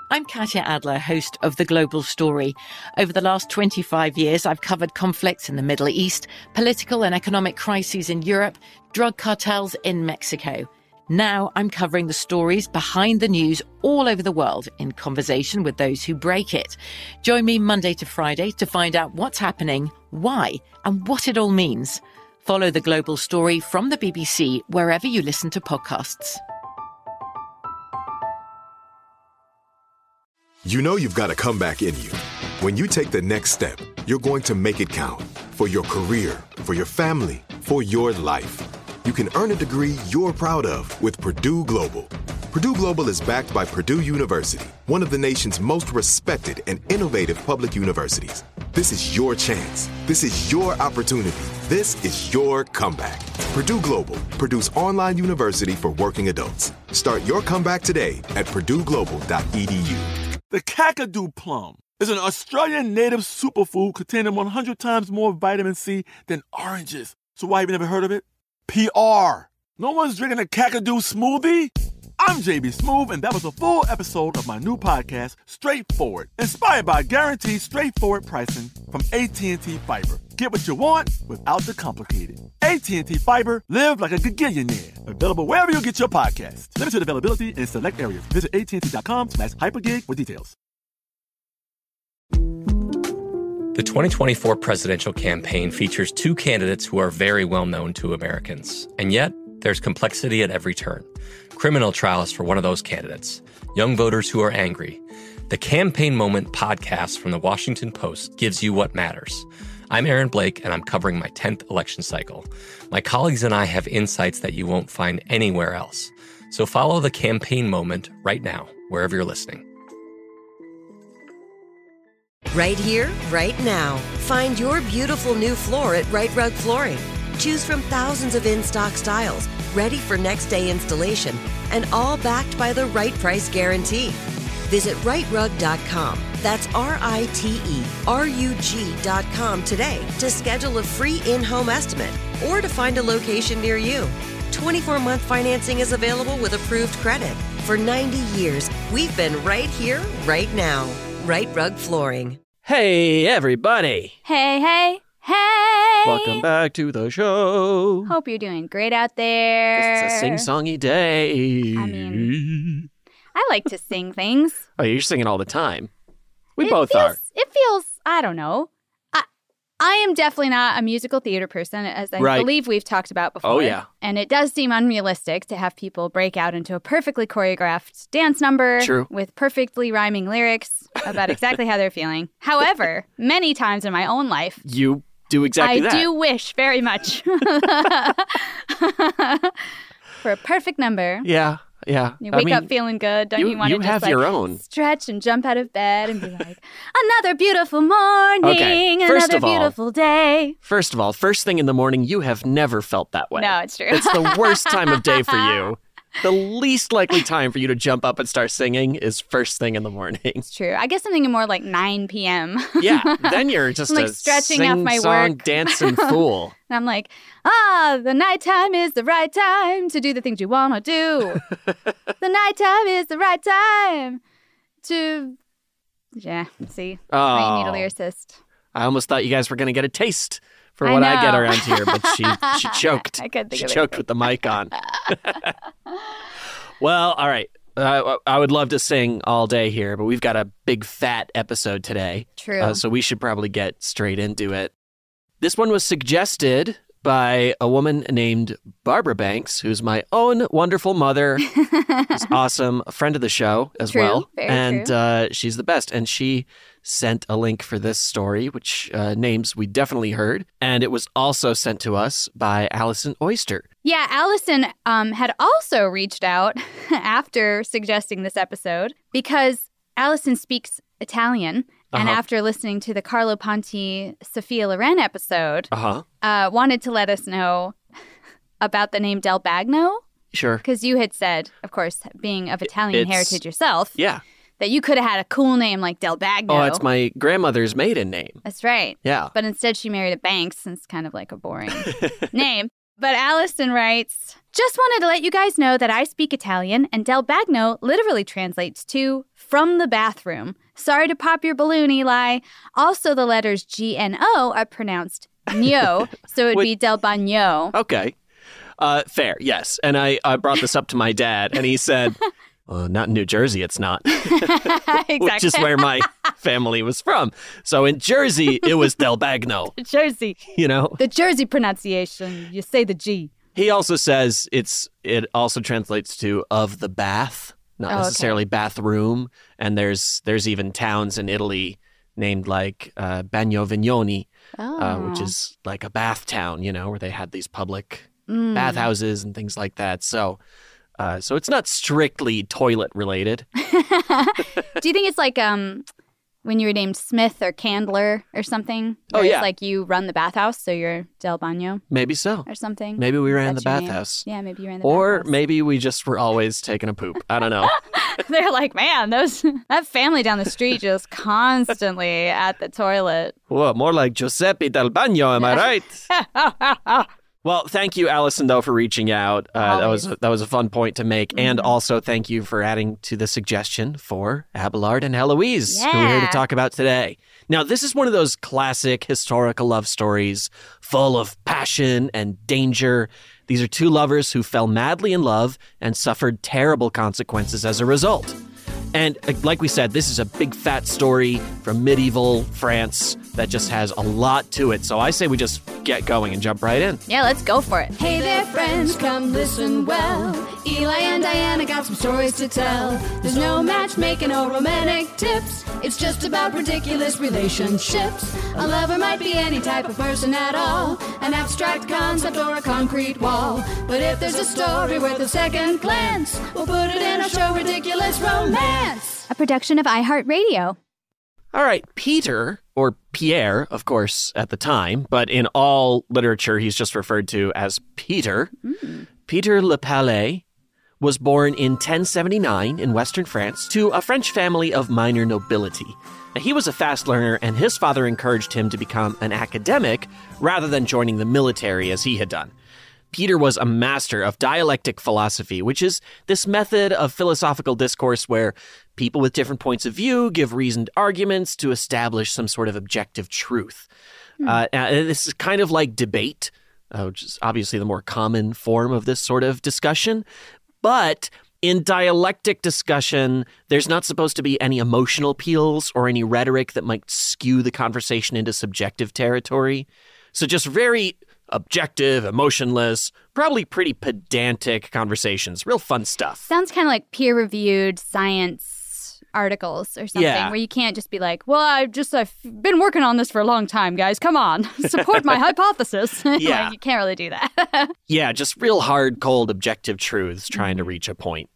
I'm Katya Adler, host of The Global Story. Over the last 25 years, I've covered conflicts in the Middle East, political and economic crises in Europe, drug cartels in Mexico. Now I'm covering the stories behind the news all over the world in conversation with those who break it. Join me Monday to Friday to find out what's happening, why, and what it all means. Follow The Global Story from the BBC wherever you listen to podcasts. You know you've got a comeback in you. When you take the next step, you're going to make it count. For your career, for your family, for your life. You can earn a degree you're proud of with Purdue Global. Purdue Global is backed by Purdue University, one of the nation's most respected and innovative public universities. This is your chance. This is your opportunity. This is your comeback. Purdue Global, Purdue's online university for working adults. Start your comeback today at purdueglobal.edu. The Kakadu plum is an Australian native superfood containing 100 times more vitamin C than oranges. So why have you never heard of it? PR. No one's drinking a Kakadu smoothie? I'm JB Smoove, and that was a full episode of my new podcast, Straightforward, inspired by guaranteed straightforward pricing from AT&T Fiber. Get what you want without the complicated. AT&T Fiber, live like a gigillionaire. Available wherever you get your podcasts. Limited availability in select areas. Visit AT&T.com/hypergig for details. The 2024 presidential campaign features two candidates who are very well known to Americans. And yet, there's complexity at every turn. Criminal trials for one of those candidates. Young voters who are angry. The Campaign Moment podcast from the Washington Post gives you what matters. I'm Aaron Blake, and I'm covering my 10th election cycle. My colleagues and I have insights that you won't find anywhere else. So follow The Campaign Moment right now, wherever you're listening. Right here, right now. Find your beautiful new floor at Rite Rug Flooring. Choose from thousands of in-stock styles, ready for next day installation, and all backed by the right price guarantee. Visit riterug.com. That's RITERUG.com today to schedule a free in-home estimate or to find a location near you. 24-month financing is available with approved credit. For 90 years, we've been right here, right now. Rite Rug Flooring. Hey, everybody. Hey, hey, hey. Welcome back to the show. Hope you're doing great out there. It's a sing-songy day. I mean, I like to sing things. Oh, you're singing all the time. We both are. It feels, I don't know. I am definitely not a musical theater person, as I believe we've talked about before. Oh, yeah. And it does seem unrealistic to have people break out into a perfectly choreographed dance number with perfectly rhyming lyrics about exactly how they're feeling. However, many times in my own life, you do exactly that. I do wish very much for a perfect number. Yeah. You wake up feeling good. Don't you want to just your own. Stretch and jump out of bed and be like, another beautiful morning, another beautiful day. First of all, first thing in the morning, you have never felt that way. No, it's true. It's the worst time of day for you. The least likely time for you to jump up and start singing is first thing in the morning. It's true. I guess I'm thinking more like 9 p.m. Yeah, then you're just like a stretching off my sing-song work. dancing fool. And I'm like, the nighttime is the right time to do the things you want to do. The nighttime is the right time to... Yeah, see? I need a lyricist. I almost thought you guys were going to get a taste for what I get around here, but she choked. I couldn't think she of choked with the mic on. Well, all right. I would love to sing all day here, but we've got a big fat episode today. True. So we should probably get straight into it. This one was suggested by a woman named Barbara Banks, who's my own wonderful mother. She's awesome, a friend of the show as well. Very true. She's the best. And she sent a link for this story, which names we definitely heard. And it was also sent to us by Allison Oyster. Yeah, Allison had also reached out after suggesting this episode because Allison speaks Italian. And after listening to the Carlo Ponti, Sophia Loren episode, wanted to let us know about the name Del Bagno. Sure. Because you had said, of course, being of Italian heritage yourself, that you could have had a cool name like Del Bagno. Oh, it's my grandmother's maiden name. That's right. Yeah. But instead she married a Banks, and it's kind of like a boring name. But Allison writes, just wanted to let you guys know that I speak Italian, and Del Bagno literally translates to from the bathroom. Sorry to pop your balloon, Eli. Also, the letters G and O are pronounced Gno, so it would be Del Bagno. Okay. Fair, yes. And I brought this up to my dad, and he said, well, not in New Jersey, it's not. Exactly. Which is where my family was from. So in Jersey, it was Del Bagno. Jersey. You know? The Jersey pronunciation. You say the G. He also says it also translates to of the bath, not necessarily bathroom. And there's even towns in Italy named like Bagno Vignoni, which is like a bath town, you know, where they had these public bathhouses and things like that. So it's not strictly toilet related. Do you think it's like when you were named Smith or Candler or something? Oh, yeah. It's like you run the bathhouse, so you're Del Bagno? Maybe so. Or something. Maybe we ran the bathhouse. Yeah, maybe you ran the bathhouse. Or maybe we just were always taking a poop. I don't know. They're like, man, that family down the street just constantly at the toilet. Whoa, more like Giuseppe Del Bagno, am I right? Well, thank you, Allison, though, for reaching out. That was a fun point to make. Mm-hmm. And also thank you for adding to the suggestion for Abelard and Heloise, who we're here to talk about today. Now, this is one of those classic historical love stories full of passion and danger. These are two lovers who fell madly in love and suffered terrible consequences as a result. And like we said, this is a big fat story from medieval France that just has a lot to it. So I say we just get going and jump right in. Yeah, let's go for it. Hey there, friends, come listen well. Eli and Diana got some stories to tell. There's no matchmaking or romantic tips. It's just about ridiculous relationships. A lover might be any type of person at all, an abstract concept or a concrete wall. But if there's a story worth a second glance, we'll put it in our show, Ridiculous Romance. A production of iHeartRadio. All right, Peter, or Pierre, of course, at the time, but in all literature, he's just referred to as Peter. Peter Le Palais was born in 1079 in Western France to a French family of minor nobility. Now, he was a fast learner, and his father encouraged him to become an academic rather than joining the military as he had done. Peter was a master of dialectic philosophy, which is this method of philosophical discourse where people with different points of view give reasoned arguments to establish some sort of objective truth. This is kind of like debate, which is obviously the more common form of this sort of discussion. But in dialectic discussion, there's not supposed to be any emotional appeals or any rhetoric that might skew the conversation into subjective territory. So just very objective, emotionless, probably pretty pedantic conversations. Real fun stuff. Sounds kind of like peer-reviewed science articles or something, where you can't just be like, well, I've been working on this for a long time, guys. Come on, support my hypothesis. Yeah. Like, you can't really do that. Yeah, just real hard, cold, objective truths trying to reach a point.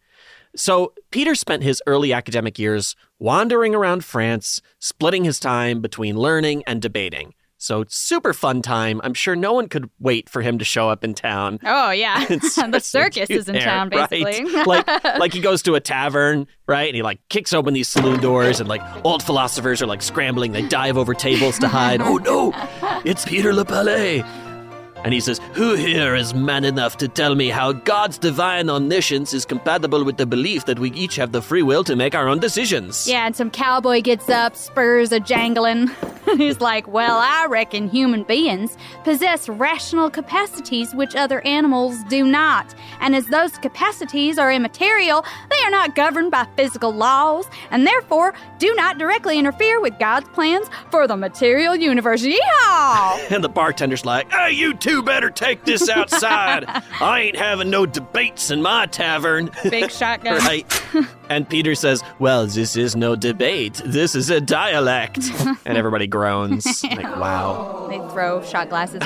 So Peter spent his early academic years wandering around France, splitting his time between learning and debating. So super fun time. I'm sure no one could wait for him to show up in town. Oh, yeah. The circus is in town, basically. Right? like he goes to a tavern, right? And he like kicks open these saloon doors and like old philosophers are like scrambling. They dive over tables to hide. Oh, no, it's Peter Le Palais. And he says, who here is man enough to tell me how God's divine omniscience is compatible with the belief that we each have the free will to make our own decisions? Yeah, and some cowboy gets up, spurs a jangling. He's like, well, I reckon human beings possess rational capacities which other animals do not. And as those capacities are immaterial, they are not governed by physical laws, and therefore do not directly interfere with God's plans for the material universe. Yeehaw! And the bartender's like, hey, you two better take this outside. I ain't having no debates in my tavern. Big shotgun. Right. And Peter says, well, this is no debate. This is a dialect. And everybody groans. Like, wow. They throw shot glasses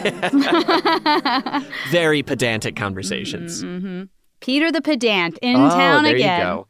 at him. Very pedantic conversations. Mm-hmm. Peter the pedant in town there again. You go.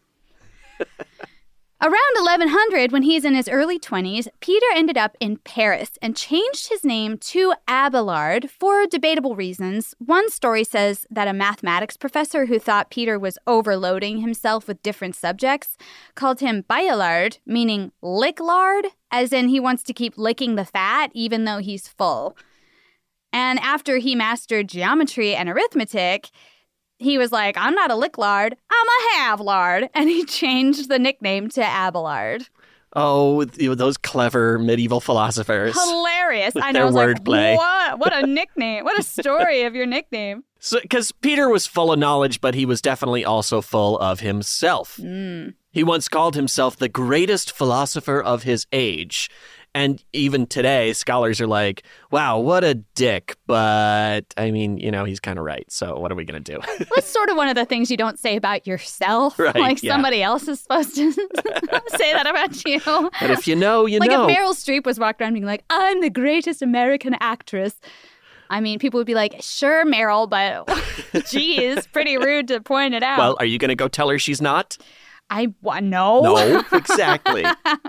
Around 1100, when he's in his early 20s, Peter ended up in Paris and changed his name to Abelard for debatable reasons. One story says that a mathematics professor who thought Peter was overloading himself with different subjects called him Baillard, meaning lick lard, as in he wants to keep licking the fat even though he's full. And after he mastered geometry and arithmetic, he was like, I'm not a licklard, I'm a half-lard. And he changed the nickname to Abelard. Oh, those clever medieval philosophers. Hilarious. I know. Their I was wordplay. Like, what a nickname. What a story of your nickname. Because Peter was full of knowledge, but he was definitely also full of himself. He once called himself the greatest philosopher of his age. And even today, scholars are like, wow, what a dick. But, I mean, he's kind of right. So what are we going to do? That's sort of one of the things you don't say about yourself. Right, like yeah. Somebody else is supposed to say that about you. But if you know, you like know. Like if Meryl Streep was walking around being like, I'm the greatest American actress. I mean, people would be like, sure, Meryl, but geez, pretty rude to point it out. Well, are you going to go tell her she's not? No. No, exactly.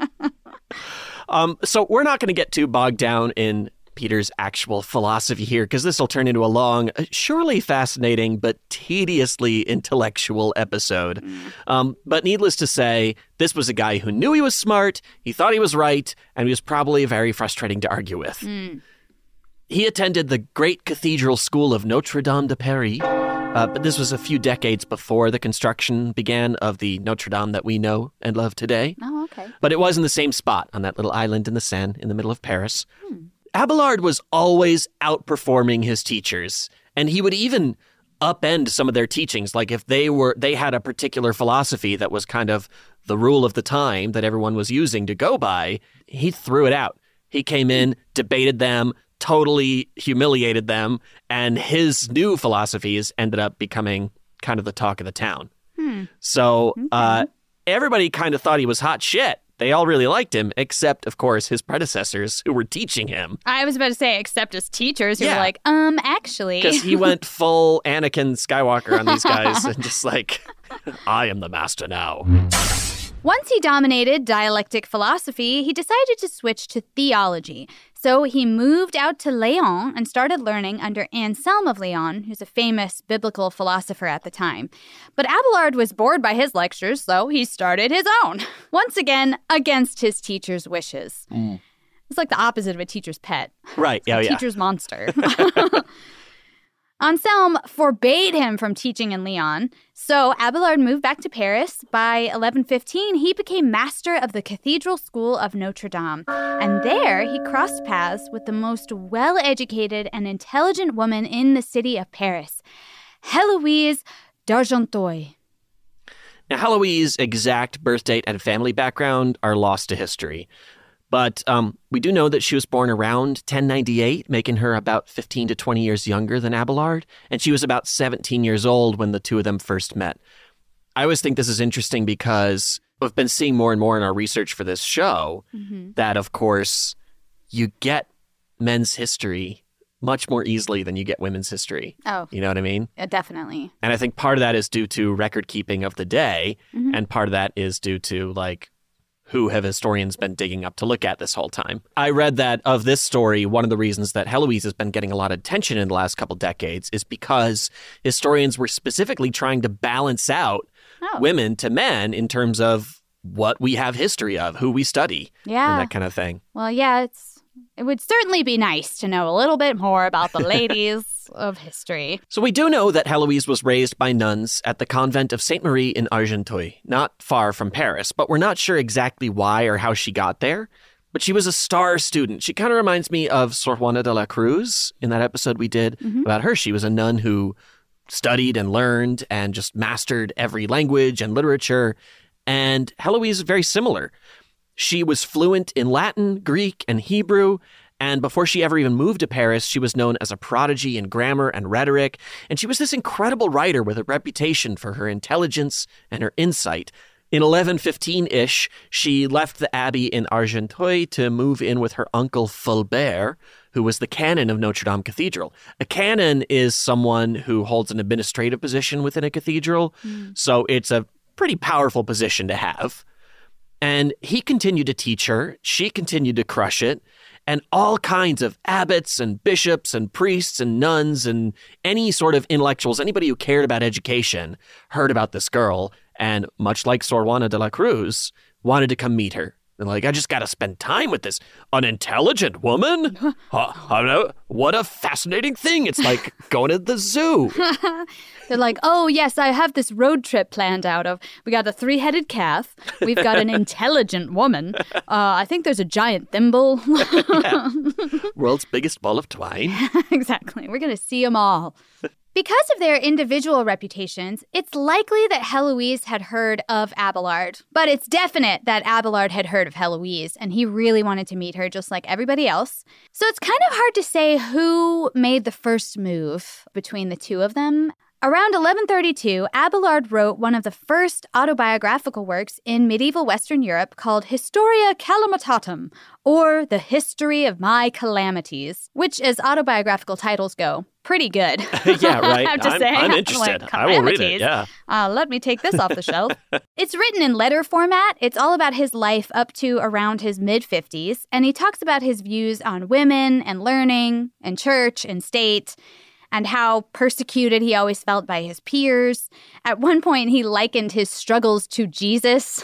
So we're not going to get too bogged down in Peter's actual philosophy here, because this will turn into a long, surely fascinating, but tediously intellectual episode. But needless to say, this was a guy who knew he was smart, he thought he was right, and he was probably very frustrating to argue with. He attended the great cathedral school of Notre Dame de Paris, but this was a few decades before the construction began of the Notre Dame that we know and love today. Oh, okay. But it was in the same spot on that little island in the Seine in the middle of Paris. Abelard was always outperforming his teachers, and he would even upend some of their teachings. Like if they had a particular philosophy that was kind of the rule of the time that everyone was using to go by, he threw it out. He came in, debated them, totally humiliated them, and his new philosophies ended up becoming kind of the talk of the town. So everybody kind of thought he was hot shit. They all really liked him, except, of course, his predecessors who were teaching him. I was about to say, except his teachers who were like, actually. Because he went full Anakin Skywalker on these guys and just like, I am the master now. Once he dominated dialectic philosophy, he decided to switch to theology. So he moved out to Lyon and started learning under Anselm of Lyon, who's a famous biblical philosopher at the time. But Abelard was bored by his lectures, so he started his own. Once again, against his teacher's wishes. It's like the opposite of a teacher's pet. Right, yeah. Teacher's monster. Anselm forbade him from teaching in Lyon, so Abelard moved back to Paris. By 1115, he became master of the Cathedral School of Notre Dame, and there he crossed paths with the most well-educated and intelligent woman in the city of Paris, Héloïse d'Argenteuil. Now, Héloïse's exact birth date and family background are lost to history. But we do know that she was born around 1098, making her about 15 to 20 years younger than Abelard, and she was about 17 years old when the two of them first met. I always think this is interesting because we've been seeing more and more in our research for this show that, of course, you get men's history much more easily than you get women's history. Oh. You know what I mean? Definitely. And I think part of that is due to record keeping of the day, and part of that is due to, like, who have historians been digging up to look at this whole time. I read that of this story, one of the reasons that Héloïse has been getting a lot of attention in the last couple decades is because historians were specifically trying to balance out women to men in terms of what we have history of, who we study, and that kind of thing. Well, yeah, it would certainly be nice to know a little bit more about the ladies of history. So we do know that Héloïse was raised by nuns at the convent of Sainte Marie in Argenteuil, not far from Paris, but we're not sure exactly why or how she got there. But she was a star student. She kind of reminds me of Sor Juana de la Cruz in that episode we did about her. She was a nun who studied and learned and just mastered every language and literature. And Héloïse is very similar. She was fluent in Latin, Greek, and Hebrew, and before she ever even moved to Paris, she was known as a prodigy in grammar and rhetoric, and she was this incredible writer with a reputation for her intelligence and her insight. In 1115-ish, she left the abbey in Argenteuil to move in with her uncle Fulbert, who was the canon of Notre Dame Cathedral. A canon is someone who holds an administrative position within a cathedral, so it's a pretty powerful position to have. And he continued to teach her, she continued to crush it, and all kinds of abbots and bishops and priests and nuns and any sort of intellectuals, anybody who cared about education, heard about this girl, and much like Sor Juana de la Cruz, wanted to come meet her And like, I just got to spend time with this unintelligent woman. What a fascinating thing. It's like going to the zoo. They're like, oh, yes, I have this road trip planned out of. We got a 3-headed calf. We've got an intelligent woman. I think there's a giant thimble. World's biggest ball of twine. Exactly. We're going to see them all. Because of their individual reputations, it's likely that Heloise had heard of Abelard. But it's definite that Abelard had heard of Heloise, and he really wanted to meet her just like everybody else. So it's kind of hard to say who made the first move between the two of them. Around 1132, Abelard wrote one of the first autobiographical works in medieval Western Europe called Historia Calamitatum, or The History of My Calamities, which, as autobiographical titles go, pretty good. Yeah, right. I have to say. I'm interested. Like, I will read it, yeah. Let me take this off the shelf. It's written in letter format. It's all about his life up to around his mid-50s, and he talks about his views on women and learning and church and state, and how persecuted he always felt by his peers. At one point, he likened his struggles to Jesus.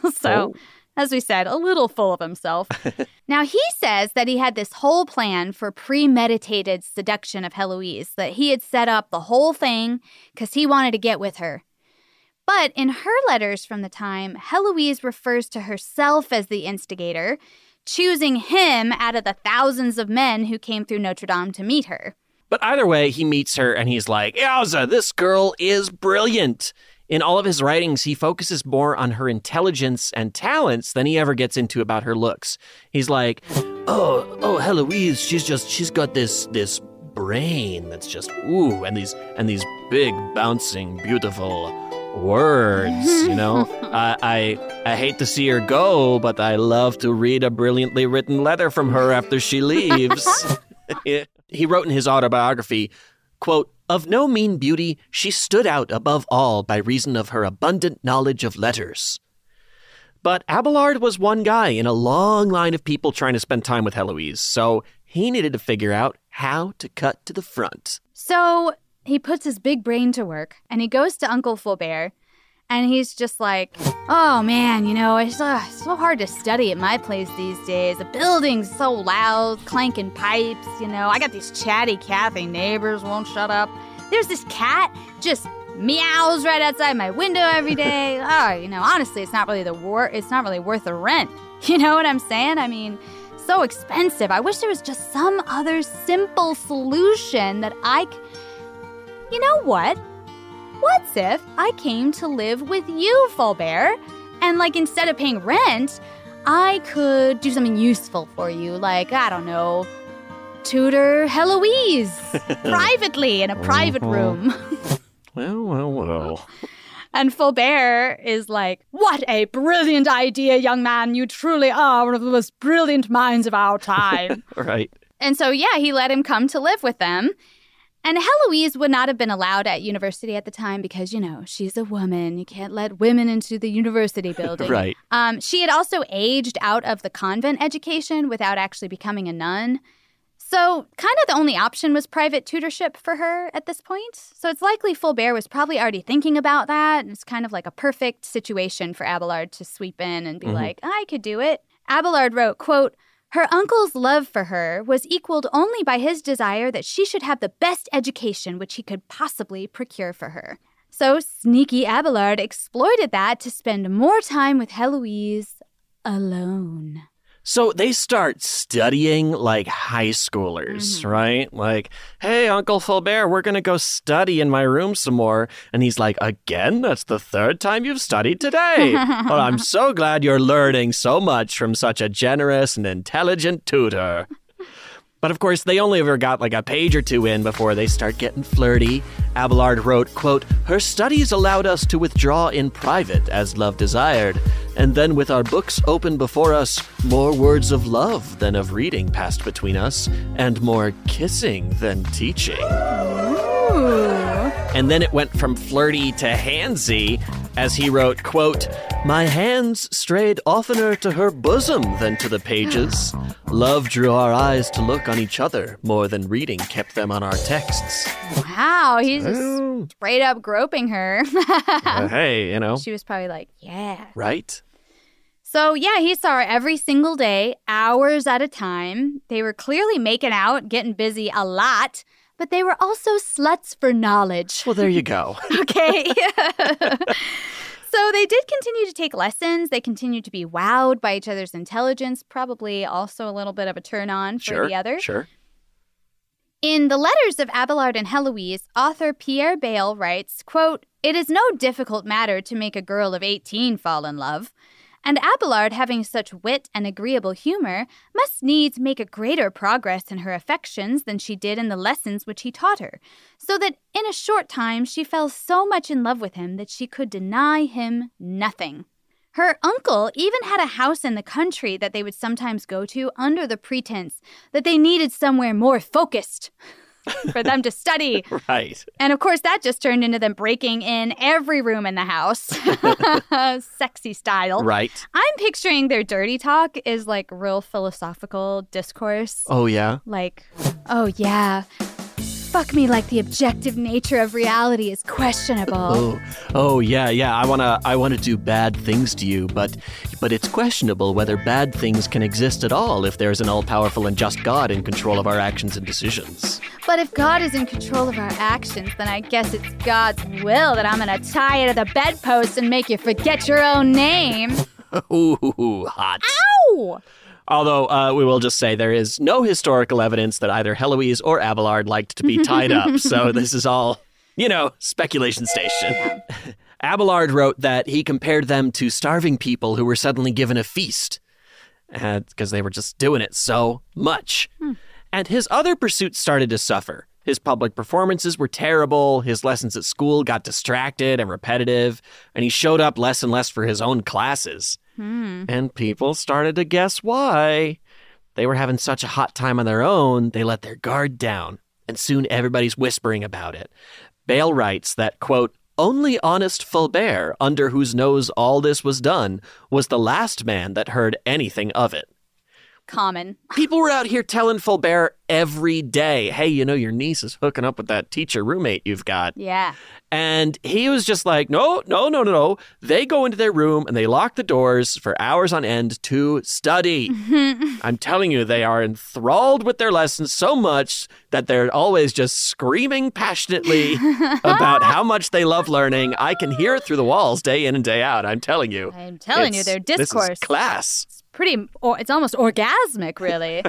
As we said, a little full of himself. Now, he says that he had this whole plan for premeditated seduction of Heloise, that he had set up the whole thing because he wanted to get with her. But in her letters from the time, Heloise refers to herself as the instigator, choosing him out of the thousands of men who came through Notre Dame to meet her. But either way, he meets her and he's like, Yowza, this girl is brilliant. In all of his writings, he focuses more on her intelligence and talents than he ever gets into about her looks. He's like, oh, Heloise, she's got this brain that's just, ooh, and these big, bouncing, beautiful words, you know? I hate to see her go, but I love to read a brilliantly written letter from her after she leaves. He wrote in his autobiography, quote, of no mean beauty, she stood out above all by reason of her abundant knowledge of letters. But Abelard was one guy in a long line of people trying to spend time with Heloise, so he needed to figure out how to cut to the front. So he puts his big brain to work, and he goes to Uncle Fulbert, and he's just like, oh man, you know, it's so hard to study at my place these days. The building's so loud, clanking pipes, you know. I got these chatty Cathy neighbors, won't shut up. There's this cat just meows right outside my window every day. Oh, you know, honestly, it's not really worth the rent. You know what I'm saying? I mean, so expensive. I wish there was just some other simple solution that You know what? What's if I came to live with you, Fulbert, and like instead of paying rent, I could do something useful for you, like, I don't know, tutor Heloise privately in a private room. Well. And Fulbert is like, what a brilliant idea, young man. You truly are one of the most brilliant minds of our time. Right. And so, yeah, he let him come to live with them. And Heloise would not have been allowed at university at the time because, you know, she's a woman. You can't let women into the university building. Right. She had also aged out of the convent education without actually becoming a nun. So kind of the only option was private tutorship for her at this point. So it's likely Fulbert was probably already thinking about that. It's kind of like a perfect situation for Abelard to sweep in and be like, I could do it. Abelard wrote, quote, her uncle's love for her was equaled only by his desire that she should have the best education which he could possibly procure for her. So sneaky Abelard exploited that to spend more time with Heloise alone. So they start studying like high schoolers, right? Like, hey, Uncle Fulbert, we're going to go study in my room some more. And he's like, again? That's the third time you've studied today. Well, I'm so glad you're learning so much from such a generous and intelligent tutor. But of course, they only ever got like a page or two in before they start getting flirty. Abelard wrote, quote, her studies allowed us to withdraw in private as love desired. And then with our books open before us, more words of love than of reading passed between us, and more kissing than teaching. Ooh. And then it went from flirty to handsy, as he wrote, quote, my hands strayed oftener to her bosom than to the pages. Love drew our eyes to look on each other more than reading kept them on our texts. Wow, he's just straight up groping her. Hey, you know. She was probably like, yeah. Right? So, yeah, he saw her every single day, hours at a time. They were clearly making out, getting busy a lot, but they were also sluts for knowledge. Well, there you go. Okay. So they did continue to take lessons. They continued to be wowed by each other's intelligence, probably also a little bit of a turn-on for the other. Sure. In The Letters of Abelard and Heloise, author Pierre Bayle writes, quote, "It is no difficult matter to make a girl of 18 fall in love. And Abelard, having such wit and agreeable humor, must needs make a greater progress in her affections than she did in the lessons which he taught her, so that in a short time she fell so much in love with him that she could deny him nothing. Her uncle even had a house in the country that they would sometimes go to under the pretense that they needed somewhere more focused for them to study. Right. And of course, that just turned into them breaking in every room in the house. Sexy style. Right. I'm picturing their dirty talk is like real philosophical discourse. Oh, yeah? Like, oh, yeah. Fuck me like the objective nature of reality is questionable. Oh, yeah. I wanna do bad things to you, but it's questionable whether bad things can exist at all if there's an all-powerful and just God in control of our actions and decisions. But if God is in control of our actions, then I guess it's God's will that I'm gonna tie you to the bedpost and make you forget your own name. Ooh, hot. Ow! Although, we will just say there is no historical evidence that either Heloise or Abelard liked to be tied up, so this is all, speculation station. Abelard wrote that he compared them to starving people who were suddenly given a feast, because they were just doing it so much. And his other pursuits started to suffer. His public performances were terrible, his lessons at school got distracted and repetitive, and he showed up less and less for his own classes. And people started to guess why. They were having such a hot time on their own, they let their guard down, and soon everybody's whispering about it. Bayle writes that, quote, "Only honest Fulbert, under whose nose all this was done, was the last man that heard anything of it." Common. People were out here telling Fulbert every day, hey, your niece is hooking up with that teacher roommate you've got. Yeah. And he was just like, no. They go into their room and they lock the doors for hours on end to study. I'm telling you, they are enthralled with their lessons so much that they're always just screaming passionately about how much they love learning. I can hear it through the walls day in and day out. I'm telling you. Their discourse. This is class. It's almost orgasmic, really.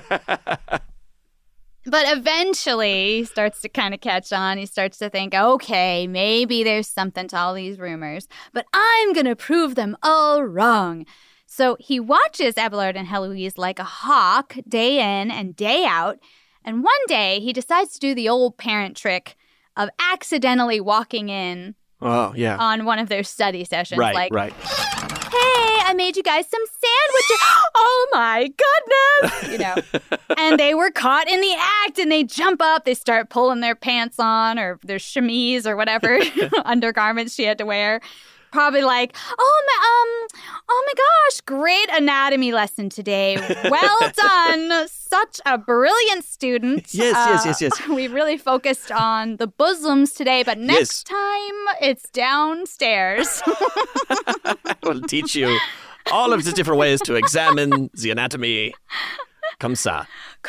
But eventually, he starts to kind of catch on. He starts to think, okay, maybe there's something to all these rumors, but I'm going to prove them all wrong. So he watches Abelard and Heloise like a hawk day in and day out. And one day, he decides to do the old parent trick of accidentally walking in on one of their study sessions. Right. Hey, I made you guys some sandwiches. Oh, my goodness. And they were caught in the act and they jump up. They start pulling their pants on or their chemise or whatever undergarments she had to wear. Probably like, oh my gosh, great anatomy lesson today. Well done. Such a brilliant student. Yes. We really focused on the bosoms today, but next time it's downstairs. I will teach you all of the different ways to examine the anatomy. Comme ça.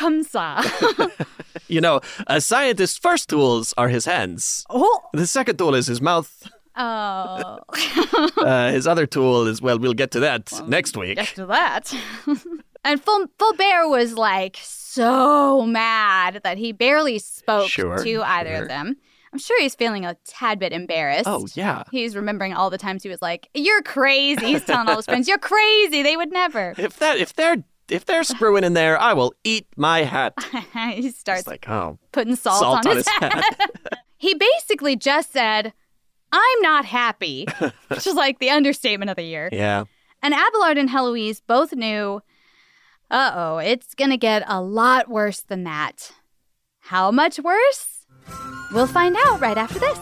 A scientist's first tools are his hands. Oh. The second tool is his mouth. Oh. His other tool is, we'll get to that next week. Get to that. And Fulbert was like so mad that he barely spoke to either of them. I'm sure he's feeling a tad bit embarrassed. Oh, yeah. He's remembering all the times he was like, "You're crazy." He's telling all his friends, "You're crazy. They would never." If they're screwing in there, I will eat my hat. He starts putting salt on his hat. He basically just said, "I'm not happy," which is like the understatement of the year. Yeah. And Abelard and Heloise both knew, it's going to get a lot worse than that. How much worse? We'll find out right after this.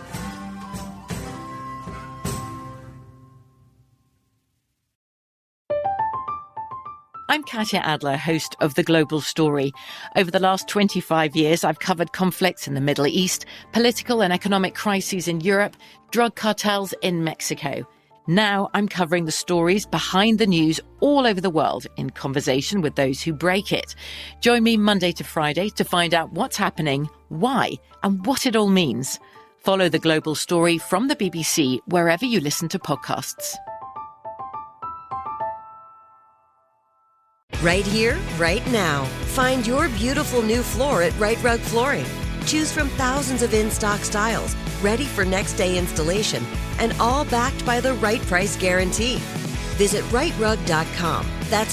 I'm Katya Adler, host of The Global Story. Over the last 25 years, I've covered conflicts in the Middle East, political and economic crises in Europe, drug cartels in Mexico. Now I'm covering the stories behind the news all over the world in conversation with those who break it. Join me Monday to Friday to find out what's happening, why, and what it all means. Follow The Global Story from the BBC wherever you listen to podcasts. Right here, right now. Find your beautiful new floor at Right Rug Flooring. Choose from thousands of in-stock styles, ready for next day installation, and all backed by the right price guarantee. Visit rightrug.com. That's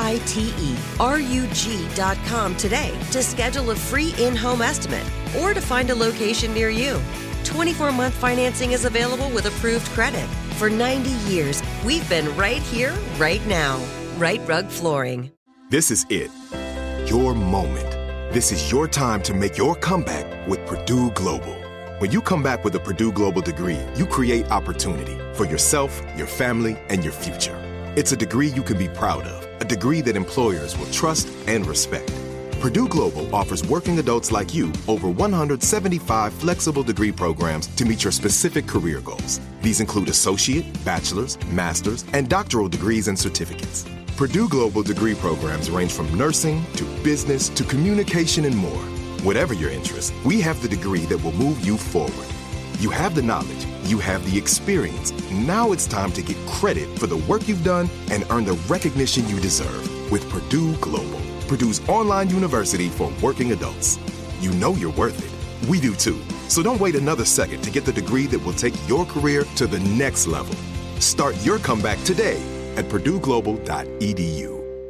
RITERUG.com today to schedule a free in-home estimate or to find a location near you. 24-month financing is available with approved credit. For 90 years, we've been right here, right now. Right Rug Flooring. This is it. Your moment. This is your time to make your comeback with Purdue Global. When you come back with a Purdue Global degree, you create opportunity for yourself, your family, and your future. It's a degree you can be proud of, a degree that employers will trust and respect. Purdue Global offers working adults like you over 175 flexible degree programs to meet your specific career goals. These include associate, bachelor's, master's, and doctoral degrees and certificates. Purdue Global degree programs range from nursing to business to communication and more. Whatever your interest, we have the degree that will move you forward. You have the knowledge, you have the experience. Now it's time to get credit for the work you've done and earn the recognition you deserve with Purdue Global, Purdue's online university for working adults. You know you're worth it. We do too. So don't wait another second to get the degree that will take your career to the next level. Start your comeback today at purdueglobal.edu.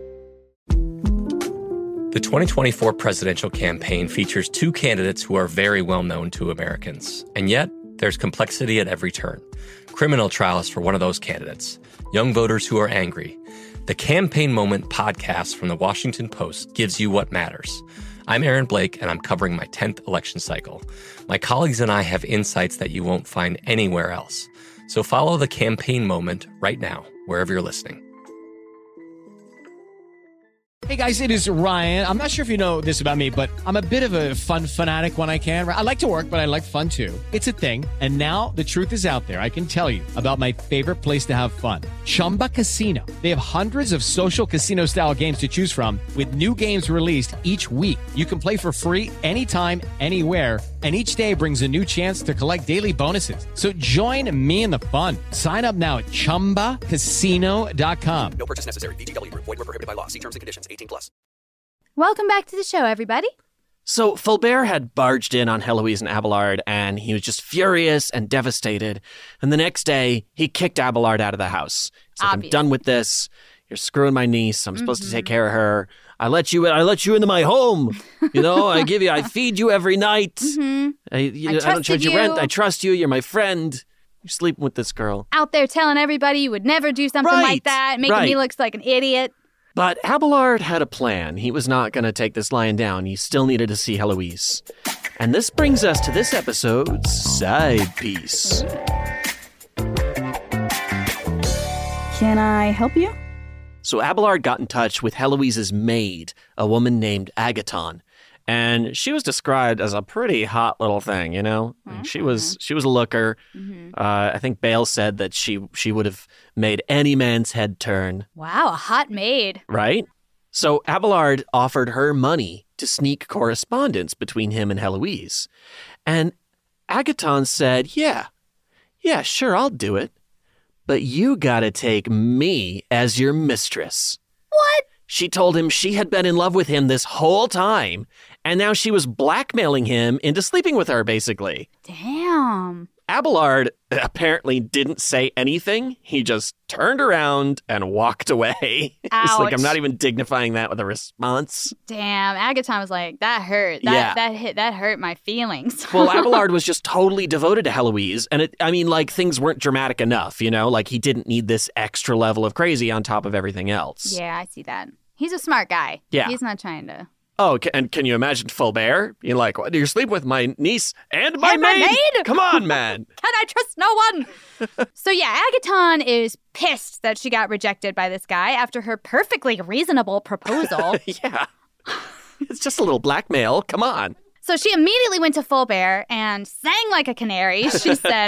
The 2024 presidential campaign features two candidates who are very well known to Americans. And yet, there's complexity at every turn. Criminal trials for one of those candidates. Young voters who are angry. The Campaign Moment podcast from the Washington Post gives you what matters. I'm Aaron Blake, and I'm covering my 10th election cycle. My colleagues and I have insights that you won't find anywhere else. So follow The Campaign Moment right now, wherever you're listening. Hey guys, it is Ryan. I'm not sure if you know this about me, but I'm a bit of a fun fanatic when I can. I like to work, but I like fun too. It's a thing. And now the truth is out there. I can tell you about my favorite place to have fun. Chumba Casino. They have hundreds of social casino style games to choose from with new games released each week. You can play for free anytime, anywhere. And each day brings a new chance to collect daily bonuses. So join me in the fun. Sign up now at ChumbaCasino.com. No purchase necessary. VGW Group. Void where prohibited by law. See terms and conditions. 18+. Welcome back to the show, everybody. So Fulbert had barged in on Heloise and Abelard, and he was just furious and devastated. And the next day, he kicked Abelard out of the house. He's like, I'm done with this. You're screwing my niece. I'm supposed to take care of her. I let you into my home. You know, I feed you every night. I don't charge you rent. I trust you. You're my friend. You're sleeping with this girl. Out there telling everybody you would never do something like that, making me look like an idiot. But Abelard had a plan. He was not going to take this lying down. He still needed to see Heloise. And this brings us to this episode's side piece. Can I help you? So Abelard got in touch with Heloise's maid, a woman named Agaton. And she was described as a pretty hot little thing, you know? Mm-hmm. She was a looker. Mm-hmm. I think Bale said that she would have made any man's head turn. Wow, a hot maid. Right? So Abelard offered her money to sneak correspondence between him and Heloise. And Agaton said, yeah, sure, I'll do it. But you gotta take me as your mistress. What? She told him she had been in love with him this whole time, and now she was blackmailing him into sleeping with her, basically. Damn. Abelard apparently didn't say anything. He just turned around and walked away. It's like, I'm not even dignifying that with a response. Damn. Agaton was like, that hurt. That hurt my feelings. Well, Abelard was just totally devoted to Heloise. And things weren't dramatic enough, you know? Like, he didn't need this extra level of crazy on top of everything else. Yeah, I see that. He's a smart guy. Yeah. He's not trying to... Oh, and can you imagine Fulbert? You're like, what? You're sleeping with my niece and my maid? Come on, man. Can I trust no one? So yeah, Agaton is pissed that she got rejected by this guy after her perfectly reasonable proposal. Yeah. It's just a little blackmail. Come on. So she immediately went to Fulbert and sang like a canary. She said,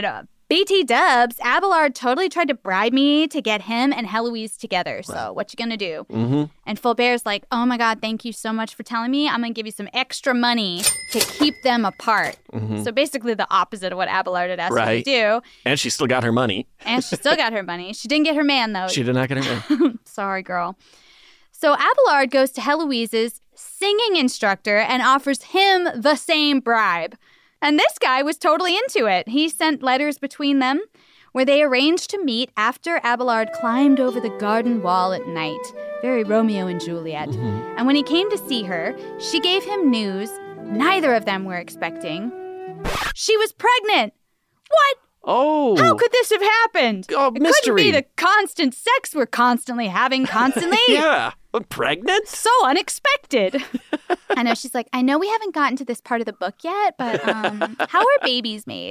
BT dubs, Abelard totally tried to bribe me to get him and Heloise together. So what you gonna do? Mm-hmm. And Fulbert's like, oh my God, thank you so much for telling me. I'm gonna give you some extra money to keep them apart. Mm-hmm. So basically the opposite of what Abelard had asked me to do. And she still got her money. And she still got her money. She didn't get her man, though. She did not get her man. Sorry, girl. So Abelard goes to Heloise's singing instructor and offers him the same bribe. And this guy was totally into it. He sent letters between them where they arranged to meet after Abelard climbed over the garden wall at night. Very Romeo and Juliet. Mm-hmm. And when he came to see her, she gave him news neither of them were expecting. She was pregnant. What? Oh. How could this have happened? Oh, It mystery. couldn't be the constant sex we're constantly having constantly. Yeah. Pregnant? So unexpected. I know. She's like, I know we haven't gotten to this part of the book yet, but how are babies made?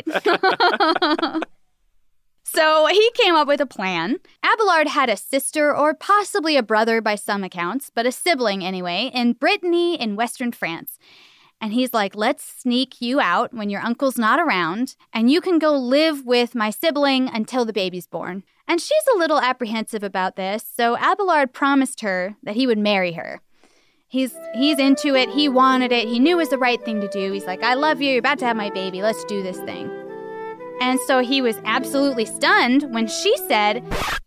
So he came up with a plan. Abelard had a sister or possibly a brother by some accounts, but a sibling anyway, in Brittany in western France. And he's like, let's sneak you out when your uncle's not around, and you can go live with my sibling until the baby's born. And she's a little apprehensive about this, so Abelard promised her that he would marry her. He's into it. He wanted it. He knew it was the right thing to do. He's like, I love you. You're about to have my baby. Let's do this thing. And so he was absolutely stunned when she said,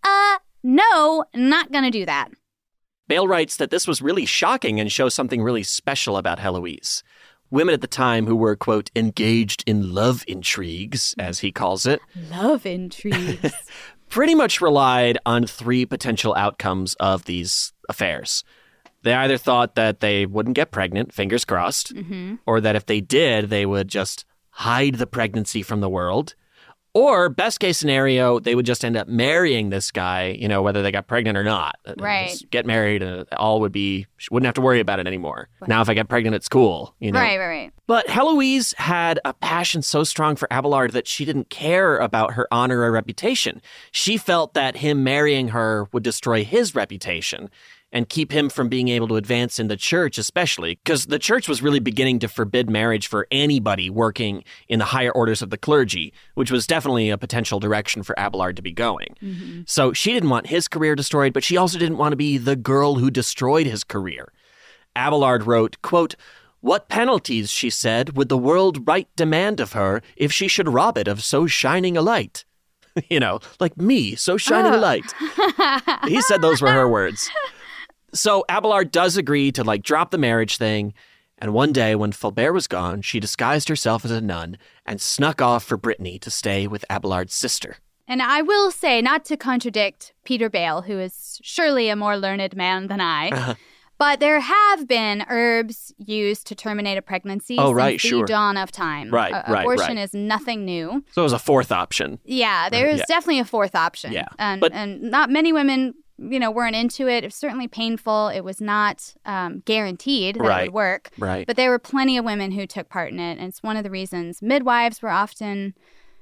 no, not gonna do that. Bale writes that this was really shocking and shows something really special about Heloise. Women at the time who were, quote, engaged in love intrigues, as he calls it. Love intrigues. Pretty much relied on three potential outcomes of these affairs. They either thought that they wouldn't get pregnant, fingers crossed, or that if they did, they would just hide the pregnancy from the world. Or, best case scenario, they would just end up marrying this guy, you know, whether they got pregnant or not. Right. Just get married and all wouldn't have to worry about it anymore. Right. Now, if I get pregnant, it's cool, you know. Right. But Heloise had a passion so strong for Abelard that she didn't care about her honor or reputation. She felt that him marrying her would destroy his reputation and keep him from being able to advance in the church, especially because the church was really beginning to forbid marriage for anybody working in the higher orders of the clergy, which was definitely a potential direction for Abelard to be going. Mm-hmm. So she didn't want his career destroyed, but she also didn't want to be the girl who destroyed his career. Abelard wrote, quote, "What penalties," she said, "would the world right demand of her if she should rob it of so shining a light?" You know, like me, so shining a light. He said those were her words. So Abelard does agree to drop the marriage thing. And one day when Fulbert was gone, she disguised herself as a nun and snuck off for Brittany to stay with Abelard's sister. And I will say, not to contradict Peter Bale, who is surely a more learned man than I, but there have been herbs used to terminate a pregnancy since the dawn of time. Abortion is nothing new. So it was a fourth option. Yeah, there is definitely a fourth option. Yeah. And not many women, weren't into it. It was certainly painful. It was not guaranteed that it would work. Right. But there were plenty of women who took part in it. And it's one of the reasons midwives were often,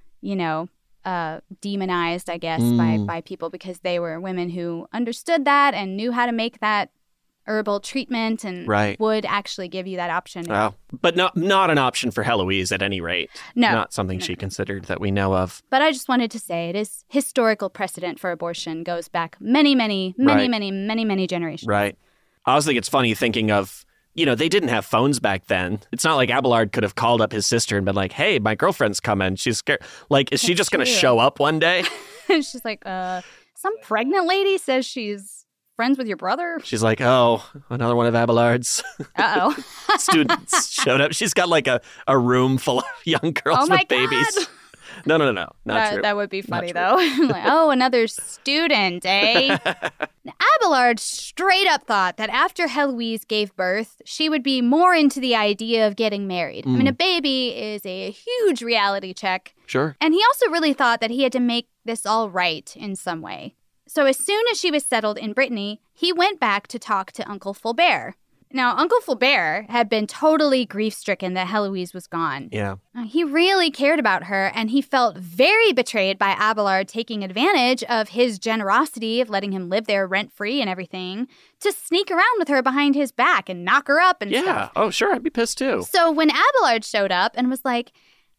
demonized, I guess, by people because they were women who understood that and knew how to make that herbal treatment and would actually give you that option. Wow. But not an option for Heloise at any rate. No. Not something she considered that we know of. But I just wanted to say it is historical precedent for abortion. Goes back many generations. Right. I also think it's funny thinking of, they didn't have phones back then. It's not like Abelard could have called up his sister and been like, hey, my girlfriend's coming. She's scared. Is she just going to show up one day? She's like, some pregnant lady says she's friends with your brother? She's like, oh, another one of Abelard's students showed up. She's got a room full of young girls with babies. No. Not true. That would be funny, though. Another student, eh? Abelard straight up thought that after Heloise gave birth, she would be more into the idea of getting married. I mean, a baby is a huge reality check. Sure. And he also really thought that he had to make this all right in some way. So as soon as she was settled in Brittany, he went back to talk to Uncle Fulbert. Now, Uncle Fulbert had been totally grief-stricken that Heloise was gone. Yeah. He really cared about her, and he felt very betrayed by Abelard taking advantage of his generosity of letting him live there rent-free and everything to sneak around with her behind his back and knock her up and stuff. Yeah. Oh, sure. I'd be pissed, too. So when Abelard showed up and was like,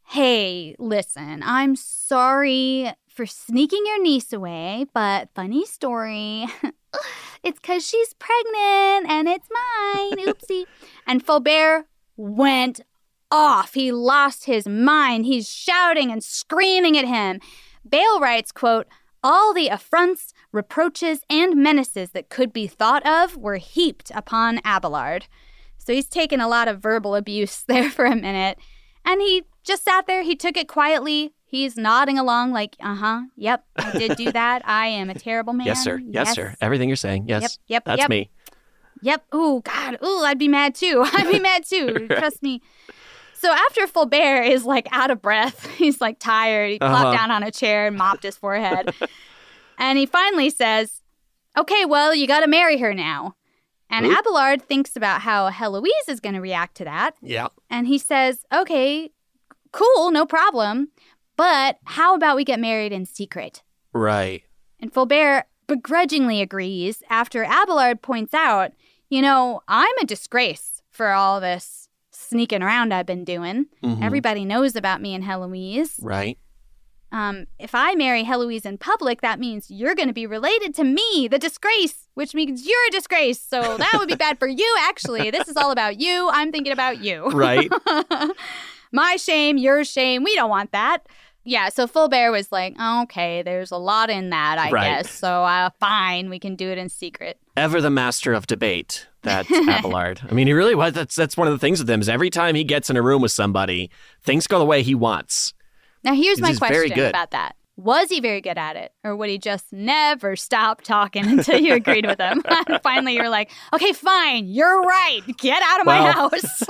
Hey, listen, I'm sorry for sneaking your niece away, but funny story. It's because she's pregnant and it's mine. Oopsie. And Fulbert went off. He lost his mind. He's shouting and screaming at him. Bale writes, quote, all the affronts, reproaches, and menaces that could be thought of were heaped upon Abelard. So he's taken a lot of verbal abuse there for a minute. And he just sat there. He took it quietly. He's nodding along like, yep, I did do that. I am a terrible man. Yes, sir. Yes, sir. Everything you're saying. Yes. Yep. That's me. Yep. Oh, God. Oh, I'd be mad too. Trust me. So after Fulbert is like out of breath, he's like tired. He plopped down on a chair and mopped his forehead. And he finally says, okay, well, you got to marry her now. And Abelard thinks about how Heloise is going to react to that. Yeah. And he says, okay, cool, no problem. But how about we get married in secret? Right. And Fulbert begrudgingly agrees after Abelard points out, I'm a disgrace for all this sneaking around I've been doing. Mm-hmm. Everybody knows about me and Heloise. Right. If I marry Heloise in public, that means you're going to be related to me, the disgrace, which means you're a disgrace. So that would be bad for you, actually. This is all about you. I'm thinking about you. Right. My shame, your shame. We don't want that. Yeah, so Fulbert was like, okay, there's a lot in that, I guess. So fine, we can do it in secret. Ever the master of debate, that's Abelard. I mean, he really was. That's one of the things with him is every time he gets in a room with somebody, things go the way he wants. Now, here's my question about that. Was he very good at it? Or would he just never stop talking until you agreed with him? And finally, you're like, okay, fine, you're right. Get out of my house.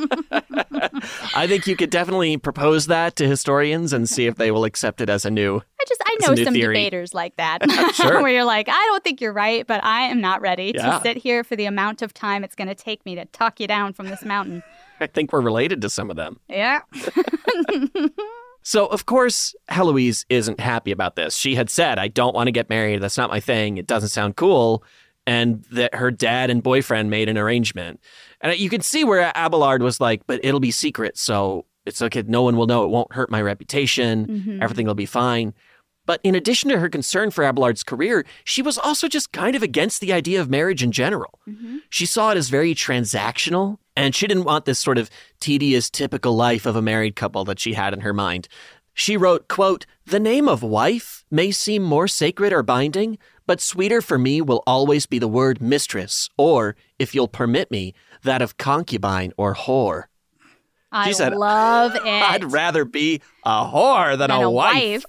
I think you could definitely propose that to historians and see if they will accept it as a new I know some theory. Debaters like that. Sure. Where you're like, I don't think you're right, but I am not ready to sit here for the amount of time it's going to take me to talk you down from this mountain. I think we're related to some of them. Yeah. So, of course, Heloise isn't happy about this. She had said, I don't want to get married. That's not my thing. It doesn't sound cool. And that her dad and boyfriend made an arrangement. And you can see where Abelard was like, but it'll be secret. So it's okay. No one will know. It won't hurt my reputation. Mm-hmm. Everything will be fine. But in addition to her concern for Abelard's career, she was also just kind of against the idea of marriage in general. Mm-hmm. She saw it as very transactional, and she didn't want this sort of tedious, typical life of a married couple that she had in her mind. She wrote, quote, the name of wife may seem more sacred or binding, but sweeter for me will always be the word mistress, or, if you'll permit me, that of concubine or whore. I love it. I'd rather be a whore than a wife.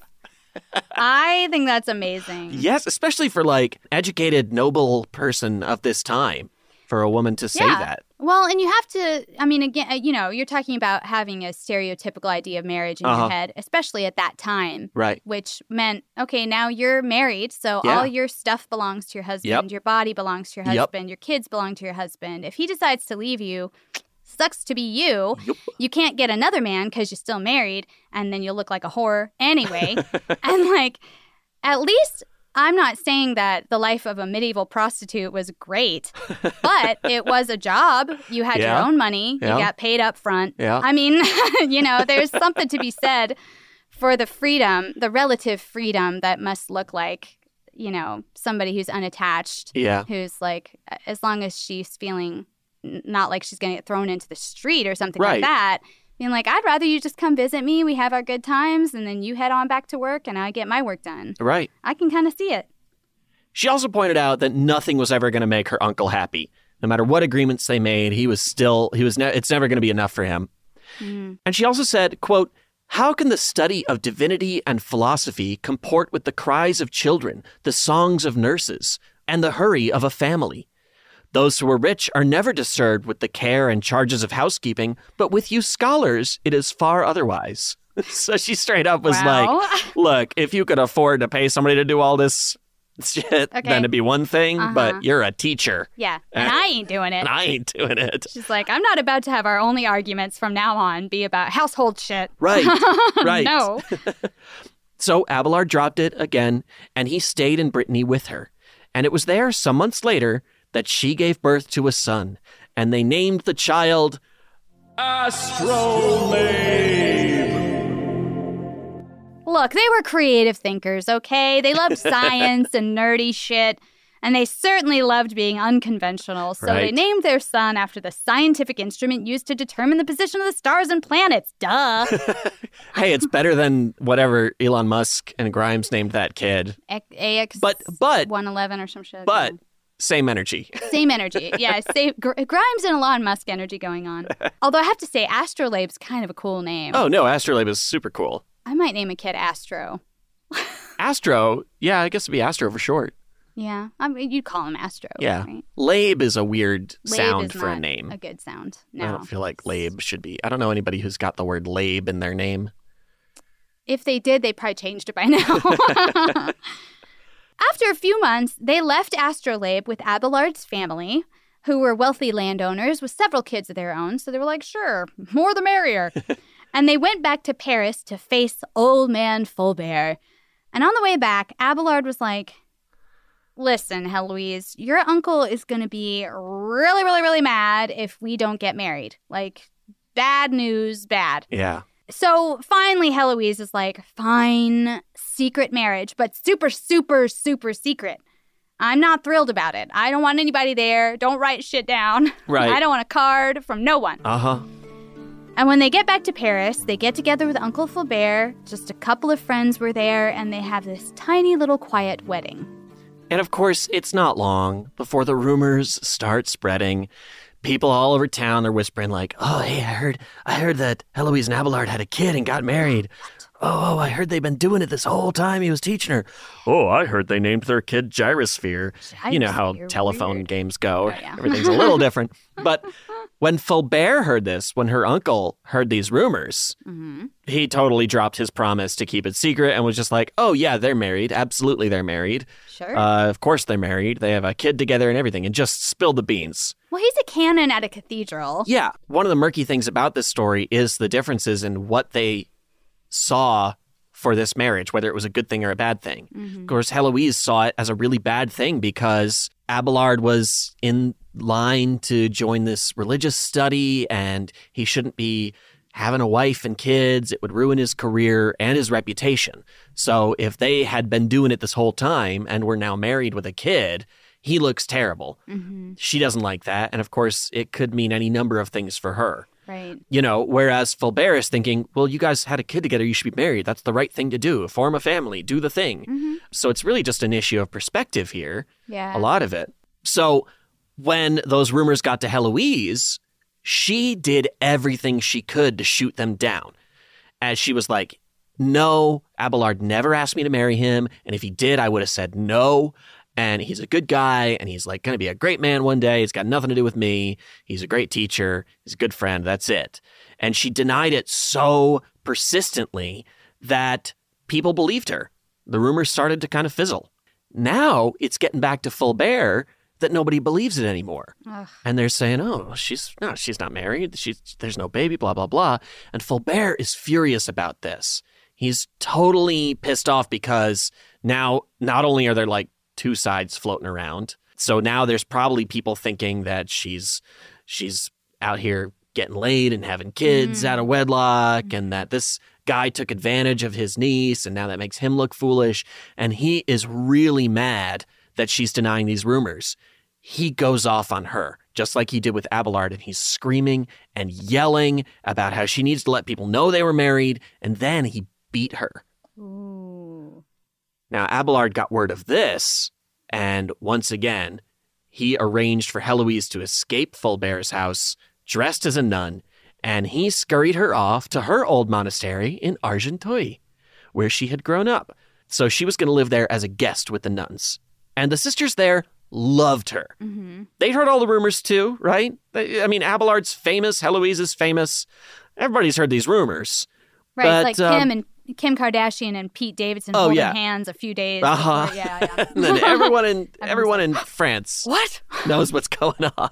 I think that's amazing. Yes, especially for educated, noble person of this time, for a woman to say that. Well, and you have to, again, you're talking about having a stereotypical idea of marriage in your head, especially at that time. Right. Which meant, okay, now you're married, so all your stuff belongs to your husband, your body belongs to your husband, your kids belong to your husband. If he decides to leave you, sucks to be you. Yep. You can't get another man because you're still married, and then you'll look like a whore anyway. And at least I'm not saying that the life of a medieval prostitute was great, but it was a job. You had your own money. You got paid up front. Yeah. There's something to be said for the freedom, the relative freedom that must look like, somebody who's unattached. Yeah. Who's as long as she's feeling not like she's going to get thrown into the street or something like that. Being I'd rather you just come visit me. We have our good times, and then you head on back to work, and I get my work done. Right. I can kind of see it. She also pointed out that nothing was ever going to make her uncle happy. No matter what agreements they made, it's never going to be enough for him. Mm. And she also said, quote, how can the study of divinity and philosophy comport with the cries of children, the songs of nurses, and the hurry of a family? Those who are rich are never disturbed with the care and charges of housekeeping, but with you scholars, it is far otherwise. So she straight up was look, if you could afford to pay somebody to do all this shit, then it'd be one thing, but you're a teacher. Yeah, and I ain't doing it. She's like, I'm not about to have our only arguments from now on be about household shit. Right, right. No. So Abelard dropped it again, and he stayed in Brittany with her. And it was there, some months later, that she gave birth to a son, and they named the child Astrolabe. Look, they were creative thinkers, okay? They loved science and nerdy shit, and they certainly loved being unconventional, so they named their son after the scientific instrument used to determine the position of the stars and planets. Duh. Hey, it's better than whatever Elon Musk and Grimes named that kid. AX but 111 or some shit. But same energy. Same energy. Yeah, Grimes and Elon Musk energy going on. Although I have to say, Astrolabe's kind of a cool name. Oh, no, Astrolabe is super cool. I might name a kid Astro. Astro? Yeah, I guess it'd be Astro for short. Yeah, I mean, you'd call him Astro. Yeah. Right? Labe is a weird Labe sound is for not a name. A good sound. No. I don't feel like Labe should be. I don't know anybody who's got the word Labe in their name. If they did, they probably changed it by now. After a few months, they left Astrolabe with Abelard's family, who were wealthy landowners with several kids of their own. So they were like, sure, more the merrier. And they went back to Paris to face old man Fulbert. And on the way back, Abelard was like, listen, Heloise, your uncle is going to be really, really, really mad if we don't get married. Like, bad news, bad. Yeah. So finally, Heloise is like, fine, secret marriage, but super, super, super secret. I'm not thrilled about it. I don't want anybody there. Don't write shit down. Right. I don't want a card from no one. Uh-huh. And when they get back to Paris, they get together with Uncle Fulbert. Just a couple of friends were there, and they have this tiny little quiet wedding. And of course, it's not long before the rumors start spreading. People all over town are whispering like, oh, hey, I heard that Heloise and Abelard had a kid and got married. Oh, I heard they've been doing it this whole time he was teaching her. Oh, I heard they named their kid Gyrosphere. You know how telephone games go. Oh, yeah. Everything's a little different. But when Fulbert heard this, when her uncle heard these rumors, he totally dropped his promise to keep it secret and was just like, oh, yeah, they're married. Absolutely, they're married. Sure. Of course they're married. They have a kid together and everything, and just spilled the beans. Well, he's a canon at a cathedral. Yeah. One of the murky things about this story is the differences in what they saw for this marriage, whether it was a good thing or a bad thing. Of course, Heloise saw it as a really bad thing because Abelard was in line to join this religious study and he shouldn't be having a wife and kids. It would ruin his career and his reputation. So if they had been doing it this whole time and were now married with a kid, he looks terrible. She doesn't like that. And of course, it could mean any number of things for her. Right. You know, whereas Fulbert is thinking, well, you guys had a kid together, you should be married. That's the right thing to do. Form a family, do the thing. So it's really just an issue of perspective here. Yeah. A lot of it. So when those rumors got to Heloise, she did everything she could to shoot them down. As she was like, no, Abelard never asked me to marry him. And if he did, I would have said no. And he's a good guy, and he's like going to be a great man one day. It's got nothing to do with me. He's a great teacher. He's a good friend. That's it. And she denied it so persistently that people believed her. The rumors started to kind of fizzle. Now it's getting back to Fulbert that nobody believes it anymore. Ugh. And they're saying, oh, she's not married. There's no baby, blah, blah, blah. And Fulbert is furious about this. He's totally pissed off because now not only are there like two sides floating around. So now there's probably people thinking that she's out here getting laid and having kids out of wedlock and that this guy took advantage of his niece and now that makes him look foolish. And he is really mad that she's denying these rumors. He goes off on her, just like he did with Abelard, and he's screaming and yelling about how she needs to let people know they were married, and then he beat her. Ooh. Now, Abelard got word of this, and once again, he arranged for Heloise to escape Fulbert's house, dressed as a nun, and he scurried her off to her old monastery in Argenteuil, where she had grown up. So she was going to live there as a guest with the nuns. And the sisters there loved her. They'd heard all the rumors too, right? I mean, Abelard's famous, Heloise is famous. Everybody's heard these rumors. Right, but, like Kim Kardashian and Pete Davidson holding hands a few days before. Yeah. And then everyone in France knows what's going on.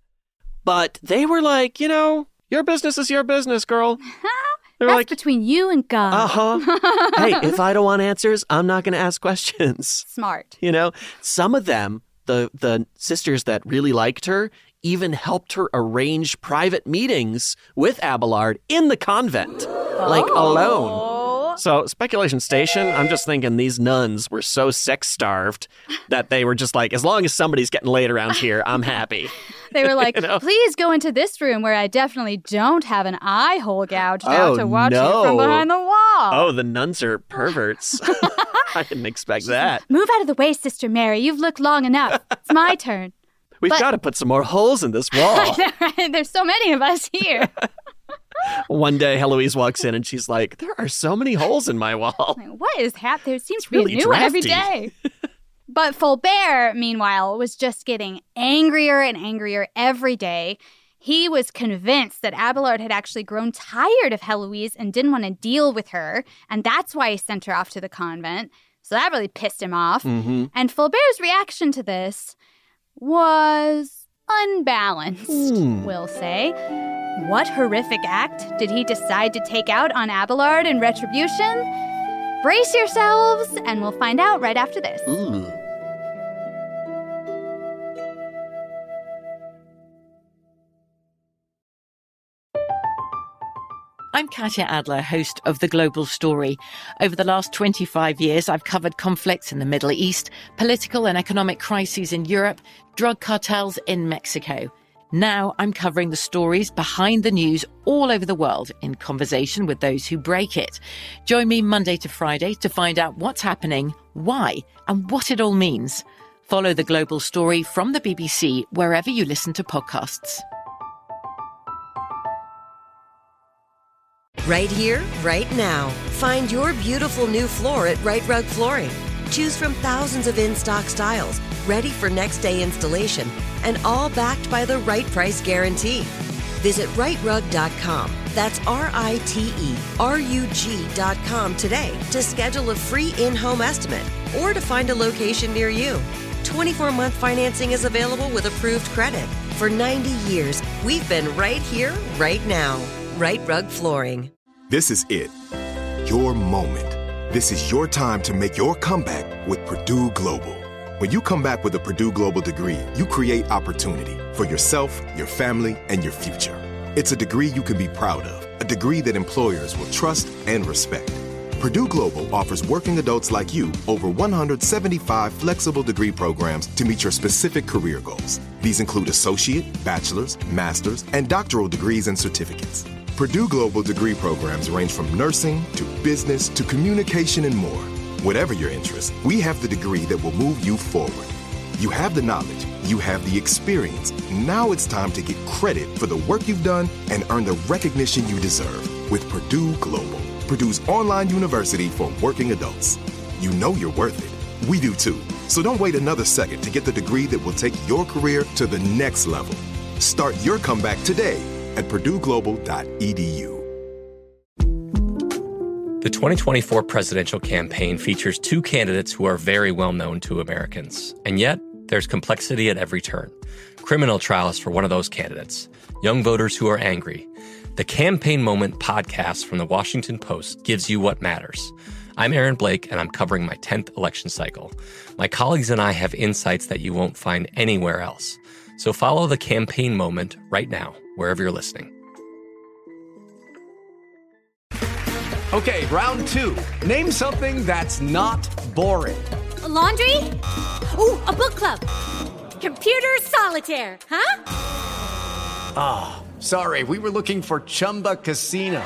But they were like, you know, your business is your business, girl. They're That's like, between you and God. Hey, if I don't want answers, I'm not going to ask questions. Smart. You know, some of them, the sisters that really liked her, even helped her arrange private meetings with Abelard in the convent, like alone. So, speculation station, I'm just thinking these nuns were so sex-starved that they were just like, as long as somebody's getting laid around here, I'm happy. They were like, please go into this room where I definitely don't have an eye hole gouged out to watch you from behind the wall. Oh, the nuns are perverts. I didn't expect that. Move out of the way, Sister Mary. You've looked long enough. It's my turn. We've got to put some more holes in this wall. There's so many of us here. One day, Heloise walks in and she's like, there are so many holes in my wall. What is happening? There seems to be a new one every day. But Fulbert, meanwhile, was just getting angrier and angrier every day. He was convinced that Abelard had actually grown tired of Heloise and didn't want to deal with her. And that's why he sent her off to the convent. So that really pissed him off. Mm-hmm. And Fulbert's reaction to this was unbalanced, we'll say. What horrific act did he decide to take out on Abelard in retribution? Brace yourselves, and we'll find out right after this. Ooh. I'm Katya Adler, host of The Global Story. Over the last 25 years, I've covered conflicts in the Middle East, political and economic crises in Europe, drug cartels in Mexico. Now I'm covering the stories behind the news all over the world in conversation with those who break it. Join me Monday to Friday to find out what's happening, why, and what it all means. Follow The Global Story from the BBC wherever you listen to podcasts. Right here, right now. Find your beautiful new floor at Right Rug Flooring. Choose from thousands of in-stock styles, ready for next-day installation, and all backed by the right price guarantee. Visit rightrug.com. That's RITERUG.com today to schedule a free in-home estimate or to find a location near you. 24-month financing is available with approved credit. For 90 years, we've been right here, right now. Right Rug Flooring. This is it. Your moment. This is your time to make your comeback with Purdue Global. When you come back with a Purdue Global degree, you create opportunity for yourself, your family, and your future. It's a degree you can be proud of, a degree that employers will trust and respect. Purdue Global offers working adults like you over 175 flexible degree programs to meet your specific career goals. These include associate, bachelor's, master's, and doctoral degrees and certificates. Purdue Global degree programs range from nursing to business to communication and more. Whatever your interest, we have the degree that will move you forward. You have the knowledge, you have the experience. Now it's time to get credit for the work you've done and earn the recognition you deserve with Purdue Global, Purdue's online university for working adults. You know you're worth it. We do too. So don't wait another second to get the degree that will take your career to the next level. Start your comeback today at purdueglobal.edu. The 2024 presidential campaign features two candidates who are very well known to Americans. And yet, there's complexity at every turn. Criminal trials for one of those candidates. Young voters who are angry. The Campaign Moment podcast from the Washington Post gives you what matters. I'm Aaron Blake, and I'm covering my 10th election cycle. My colleagues and I have insights that you won't find anywhere else. So follow The Campaign Moment right now, wherever you're listening. Okay, round two. Name something that's not boring. A laundry? Ooh, a book club. Computer solitaire, huh? Ah, oh, sorry, we were looking for Chumba Casino.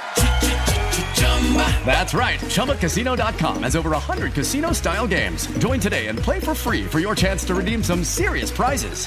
That's right, ChumbaCasino.com has over 100 casino-style games. Join today and play for free for your chance to redeem some serious prizes.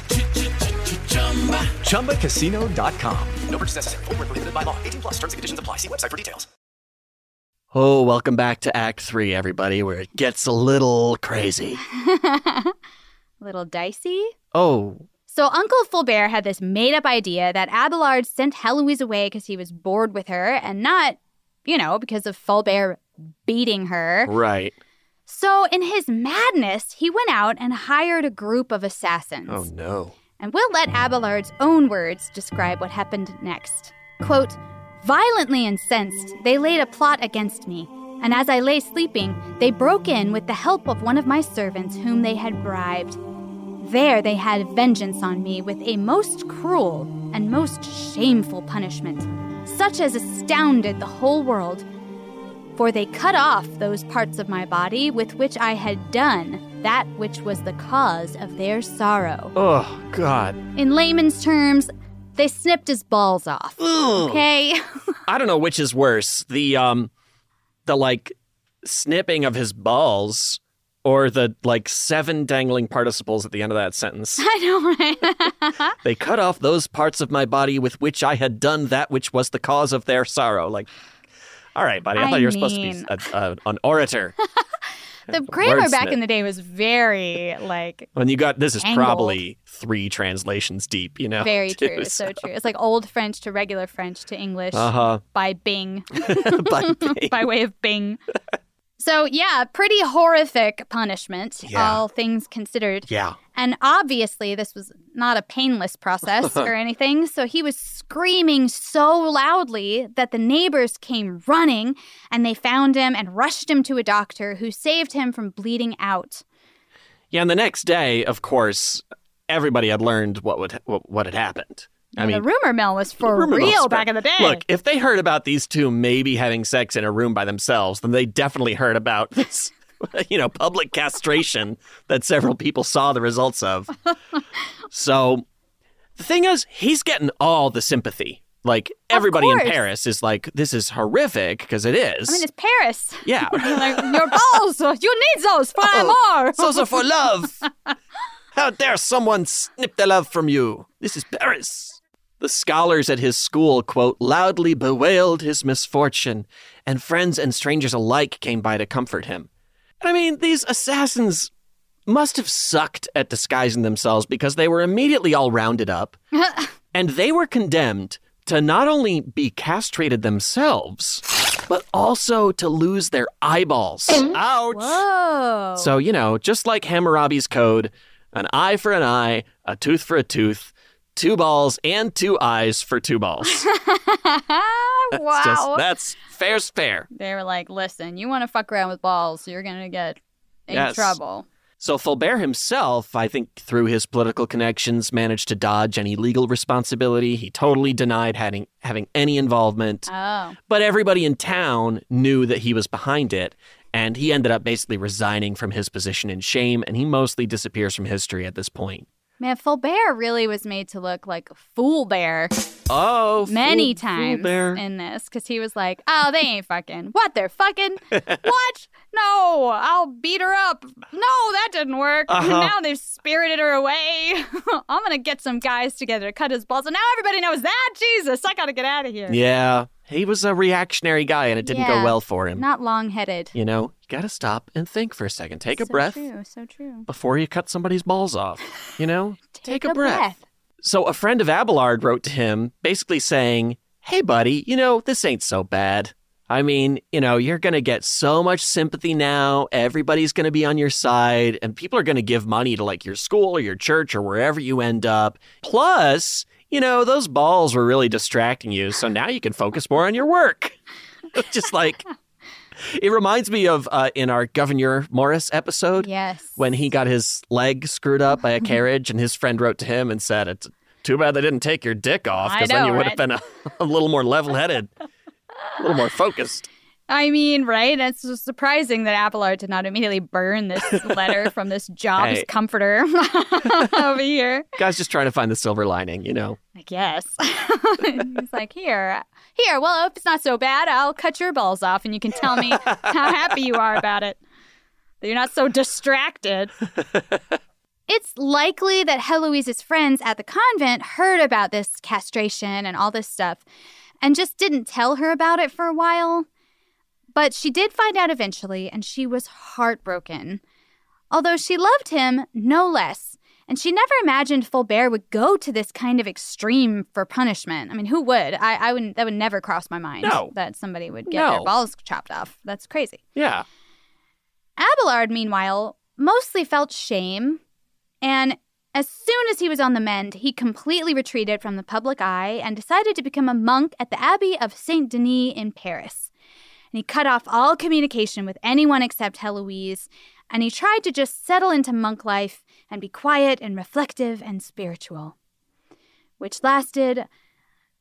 ChumbaCasino.com. No purchase necessary. Void where prohibited by law. 18+ terms and conditions apply. See website for details. Oh, welcome back to Act 3, everybody, where it gets a little crazy. A little dicey? Oh. So Uncle Fulbert had this made-up idea that Abelard sent Heloise away because he was bored with her and not, because of Fulbert beating her. Right. So in his madness, he went out and hired a group of assassins. Oh, no. And we'll let Abelard's own words describe what happened next. Quote, "Violently incensed, they laid a plot against me, and as I lay sleeping, they broke in with the help of one of my servants whom they had bribed. There they had vengeance on me with a most cruel and most shameful punishment, such as astounded the whole world. For they cut off those parts of my body with which I had done that which was the cause of their sorrow. Oh, God. In layman's terms, they snipped his balls off. Ugh. Okay? I don't know which is worse. The snipping of his balls or the, 7 dangling participles at the end of that sentence. I know, right? They cut off those parts of my body with which I had done that which was the cause of their sorrow. All right, buddy, I thought you were supposed to be an orator. The grammar back Wordsmith. in the day was very, When you got, this is tangled. probably 3 translations deep, you know? Very too, true, so true. It's like Old French to regular French to English by Bing. By Bing. By way of Bing. So, yeah, pretty horrific punishment, all things considered. Yeah. And obviously, this was not a painless process or anything. So he was screaming so loudly that the neighbors came running and they found him and rushed him to a doctor who saved him from bleeding out. Yeah, and the next day, of course, everybody had learned what had happened. I mean, the rumor mill was for real back in the day. Look, if they heard about these two maybe having sex in a room by themselves, then they definitely heard about this, public castration that several people saw the results of. So the thing is, he's getting all the sympathy. Everybody in Paris is like, this is horrific, because it is. I mean, it's Paris. Yeah. Your balls, you need those for more. Those are for love. How dare someone snip the love from you? This is Paris. The scholars at his school, quote, loudly bewailed his misfortune, and friends and strangers alike came by to comfort him. And I mean, these assassins must have sucked at disguising themselves because they were immediately all rounded up, and they were condemned to not only be castrated themselves, but also to lose their eyeballs. Ouch! Whoa. So, just like Hammurabi's code, an eye for an eye, a tooth for a tooth, 2 balls and 2 eyes for 2 balls. Wow. That's fair's fair. They were like, listen, you want to fuck around with balls, you're going to get in trouble. So Fulbert himself, I think through his political connections, managed to dodge any legal responsibility. He totally denied having any involvement. Oh. But everybody in town knew that he was behind it. And he ended up basically resigning from his position in shame. And he mostly disappears from history at this point. Man, Fulbert really was made to look like a fool bear. Oh, many Fool times Bear. in this, because he was like, oh, they ain't fucking. What, they're fucking? What? No, I'll beat her up. No, that didn't work. Now they've spirited her away. I'm going to get some guys together to cut his balls. And now everybody knows that. Jesus, I got to get out of here. Yeah, he was a reactionary guy, and it didn't go well for him. Not long-headed. You got to stop and think for a second. Take a breath. So true. Before you cut somebody's balls off, Take a breath. So a friend of Abelard wrote to him basically saying, hey, buddy, this ain't so bad. I mean, you're going to get so much sympathy now. Everybody's going to be on your side, and people are going to give money to your school or your church or wherever you end up. Plus, those balls were really distracting you, so now you can focus more on your work. Just it reminds me of in our Governor Morris episode. Yes. When he got his leg screwed up by a carriage and his friend wrote to him and said, it's too bad they didn't take your dick off, because then you would have been a little more level-headed, a little more focused. I mean, right? It's so surprising that Abelard did not immediately burn this letter from this Jobs comforter over here. Guy's just trying to find the silver lining, I guess. He's like, here, well, if it's not so bad, I'll cut your balls off and you can tell me how happy you are about it. That you're not so distracted. It's likely that Heloise's friends at the convent heard about this castration and all this stuff and just didn't tell her about it for a while. But she did find out eventually, and she was heartbroken. Although she loved him no less, and she never imagined Fulbert would go to this kind of extreme for punishment. I mean, who would? I wouldn't. That would never cross my mind. No. That somebody would get their balls chopped off. That's crazy. Yeah. Abelard, meanwhile, mostly felt shame, and as soon as he was on the mend, he completely retreated from the public eye and decided to become a monk at the Abbey of Saint-Denis in Paris. And he cut off all communication with anyone except Heloise, and he tried to just settle into monk life and be quiet and reflective and spiritual. Which lasted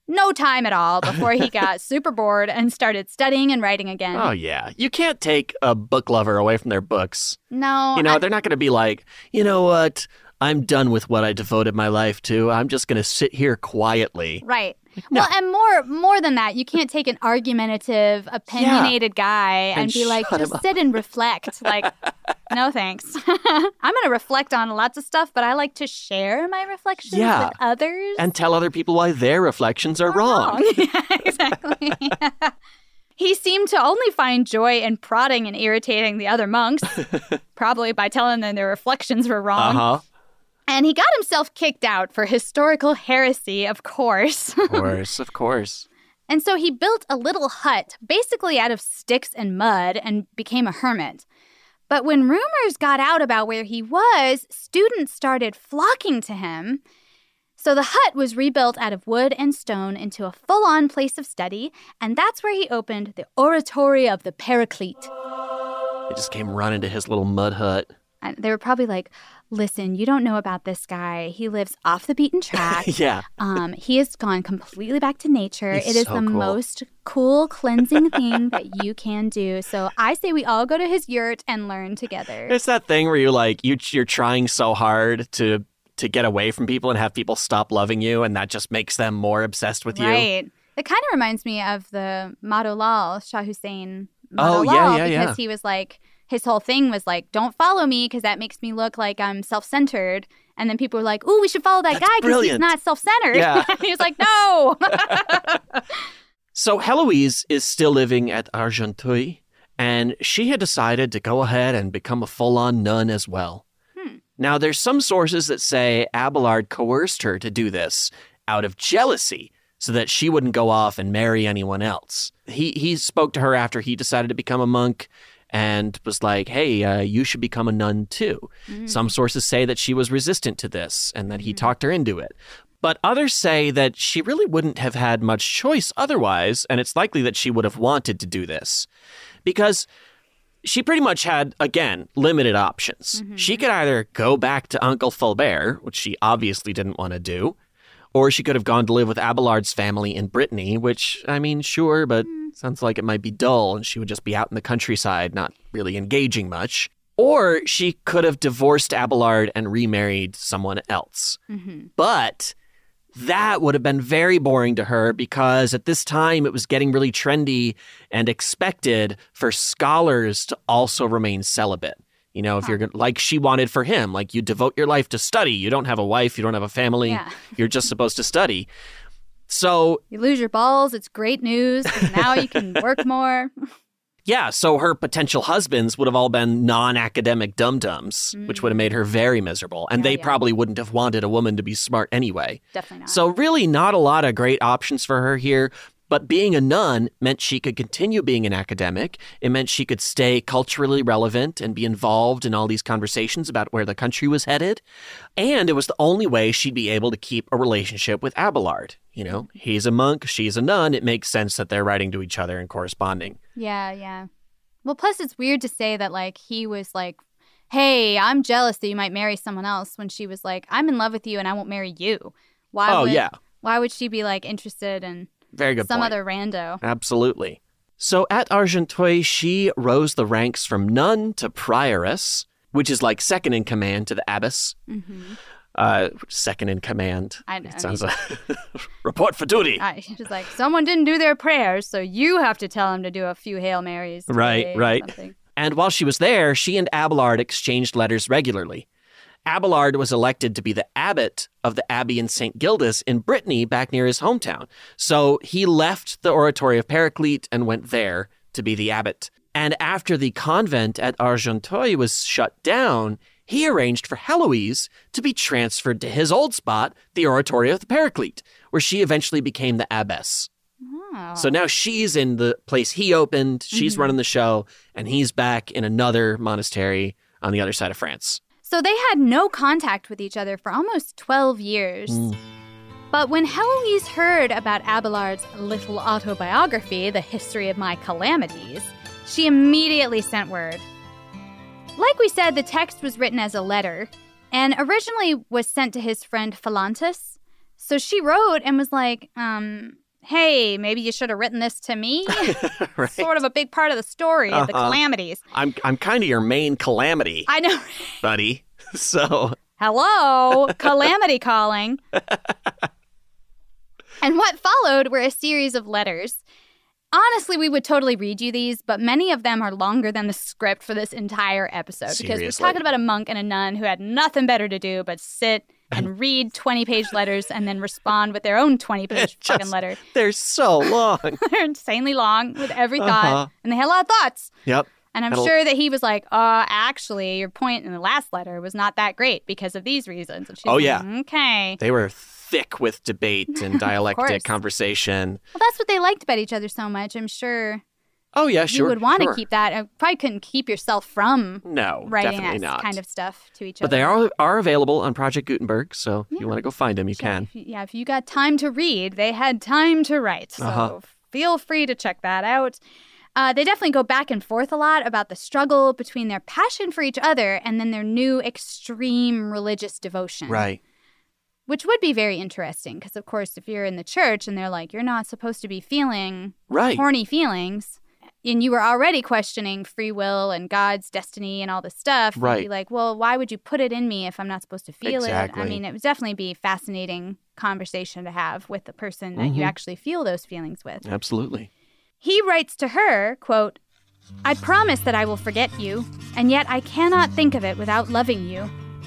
no time at all before he got super bored and started studying and writing again. Oh, yeah. You can't take a book lover away from their books. No. They're not going to be like, you know what? I'm done with what I devoted my life to. I'm just going to sit here quietly. Right. No. Well, and more than that, you can't take an argumentative, opinionated guy and be like, just sit and reflect. Like, no thanks. I'm going to reflect on lots of stuff, but I like to share my reflections with others. And tell other people why their reflections are wrong. Yeah, exactly. He seemed to only find joy in prodding and irritating the other monks, probably by telling them their reflections were wrong. Uh-huh. And he got himself kicked out for historical heresy, of course. Of course. And so he built a little hut, basically out of sticks and mud, and became a hermit. But when rumors got out about where he was, students started flocking to him. So the hut was rebuilt out of wood and stone into a full-on place of study, and that's where he opened the Oratory of the Paraclete. They just came running to his little mud hut. And they were probably like, listen, you don't know about this guy. He lives off the beaten track. Yeah. He has gone completely back to nature. He's it is so the cool. most cool, cleansing thing that you can do. So I say we all go to his yurt and learn together. It's that thing where you're trying so hard to get away from people and have people stop loving you, and that just makes them more obsessed with you. Right. It kind of reminds me of the Madolal, Shah Hussein Oh, Madolal, yeah. because he was like, his whole thing was like, don't follow me because that makes me look like I'm self-centered. And then people were like, ooh, we should follow that guy because he's not self-centered. Yeah. He was like, no. So Heloise is still living at Argenteuil, and she had decided to go ahead and become a full-on nun as well. Now, there's some sources that say Abelard coerced her to do this out of jealousy so that she wouldn't go off and marry anyone else. He spoke to her after he decided to become a monk and was like, hey, you should become a nun too. Some sources say that she was resistant to this and that he talked her into it. But others say that she really wouldn't have had much choice otherwise, and it's likely that she would have wanted to do this. Because she pretty much had, again, limited options. She could either go back to Uncle Fulbert, which she obviously didn't want to do, or she could have gone to live with Abelard's family in Brittany, which, I mean, sure, but sounds like it might be dull and she would just be out in the countryside, not really engaging much. Or she could have divorced Abelard and remarried someone else. But that would have been very boring to her because at this time it was getting really trendy and expected for scholars to also remain celibate. You know, if you're like she wanted for him, like you devote your life to study. You don't have a wife, you don't have a family. Yeah. You're just supposed to study. So you lose your balls. It's great news. Now you can work more. Yeah, so her potential husbands would have all been non-academic dum-dums, which would have made her very miserable. And they probably wouldn't have wanted a woman to be smart anyway. Definitely not. So really not a lot of great options for her here. But being a nun meant she could continue being an academic. It meant she could stay culturally relevant and be involved in all these conversations about where the country was headed. And it was the only way she'd be able to keep a relationship with Abelard. You know, he's a monk, she's a nun. It makes sense that they're writing to each other and corresponding. Yeah. Well, plus it's weird to say that, like, he was like, hey, I'm jealous that you might marry someone else, when she was like, I'm in love with you and I won't marry you. Why would she be, like, interested in Very good some point. other rando? Absolutely. So at Argenteuil, she rose the ranks from nun to prioress, which is like second in command to the abbess. Second in command. It sounds like report for duty. She's like, someone didn't do their prayers, so you have to tell them to do a few Hail Marys. Right. And while she was there, she and Abelard exchanged letters regularly. Abelard was elected to be the abbot of the Abbey in St. Gildas in Brittany, back near his hometown. So he left the Oratory of Paraclete and went there to be the abbot. And after the convent at Argenteuil was shut down, he arranged for Heloise to be transferred to his old spot, the Oratory of the Paraclete, where she eventually became the abbess. Oh. So now she's in the place he opened, she's running the show, and he's back in another monastery on the other side of France. So they had no contact with each other for almost 12 years. But when Heloise heard about Abelard's little autobiography, The History of My Calamities, she immediately sent word. Like we said, the text was written as a letter and originally was sent to his friend Phalantus, So she wrote and was like, hey, maybe you should have written this to me. Right. Sort of a big part of the story of the calamities. I'm kind of your main calamity. I know. Buddy. So. Hello, calamity calling. And what followed were a series of letters. Honestly, we would totally read you these, but many of them are longer than the script for this entire episode. Seriously? Because we're talking about a monk and a nun who had nothing better to do but sit and read 20-page letters and then respond with their own 20-page fucking letter. They're so long. They're insanely long with every thought, and they had a lot of thoughts. Yep. And I'm sure that he was like, actually, your point in the last letter was not that great because of these reasons. And she's okay. They were thick with debate and dialectic conversation. Well, that's what they liked about each other so much. I'm sure. Oh, yeah, sure. You would want to keep that. I probably couldn't keep yourself from writing that kind of stuff to each other. But they are available on Project Gutenberg, so if you want to go find them, you can. If you got time to read, they had time to write. So feel free to check that out. They definitely go back and forth a lot about the struggle between their passion for each other and then their new extreme religious devotion. Right. Which would be very interesting because, of course, if you're in the church and they're like, you're not supposed to be feeling horny feelings, and you were already questioning free will and God's destiny and all this stuff, you'd be like, well, why would you put it in me if I'm not supposed to feel it? I mean, it would definitely be a fascinating conversation to have with the person that you actually feel those feelings with. Absolutely. He writes to her, quote, I promise that I will forget you, and yet I cannot think of it without loving you.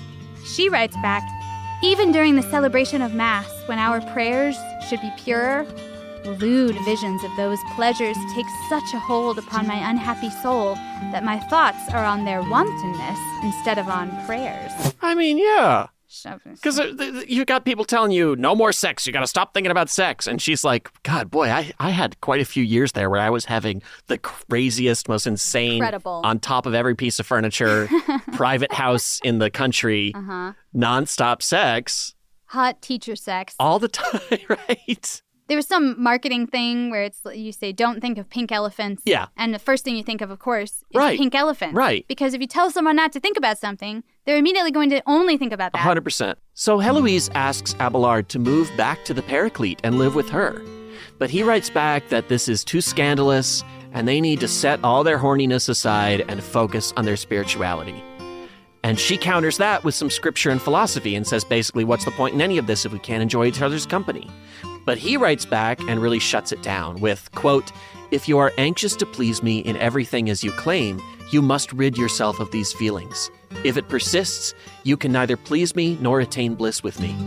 She writes back, even during the celebration of Mass, when our prayers should be purer, lewd visions of those pleasures take such a hold upon my unhappy soul that my thoughts are on their wantonness instead of on prayers. I mean, yeah. Because you got people telling you, no more sex, you got to stop thinking about sex. And she's like, God, boy, I had quite a few years there where I was having the craziest, most insane, on top of every piece of furniture, private house in the country, nonstop sex. Hot teacher sex. All the time, right? There was some marketing thing where you say, don't think of pink elephants. Yeah. And the first thing you think of course, is pink elephants. Right. Because if you tell someone not to think about something, they're immediately going to only think about that. 100%. So Heloise asks Abelard to move back to the Paraclete and live with her. But he writes back that this is too scandalous and they need to set all their horniness aside and focus on their spirituality. And she counters that with some scripture and philosophy and says basically, what's the point in any of this if we can't enjoy each other's company? But he writes back and really shuts it down with, quote, if you are anxious to please me in everything as you claim, you must rid yourself of these feelings. If it persists, you can neither please me nor attain bliss with me.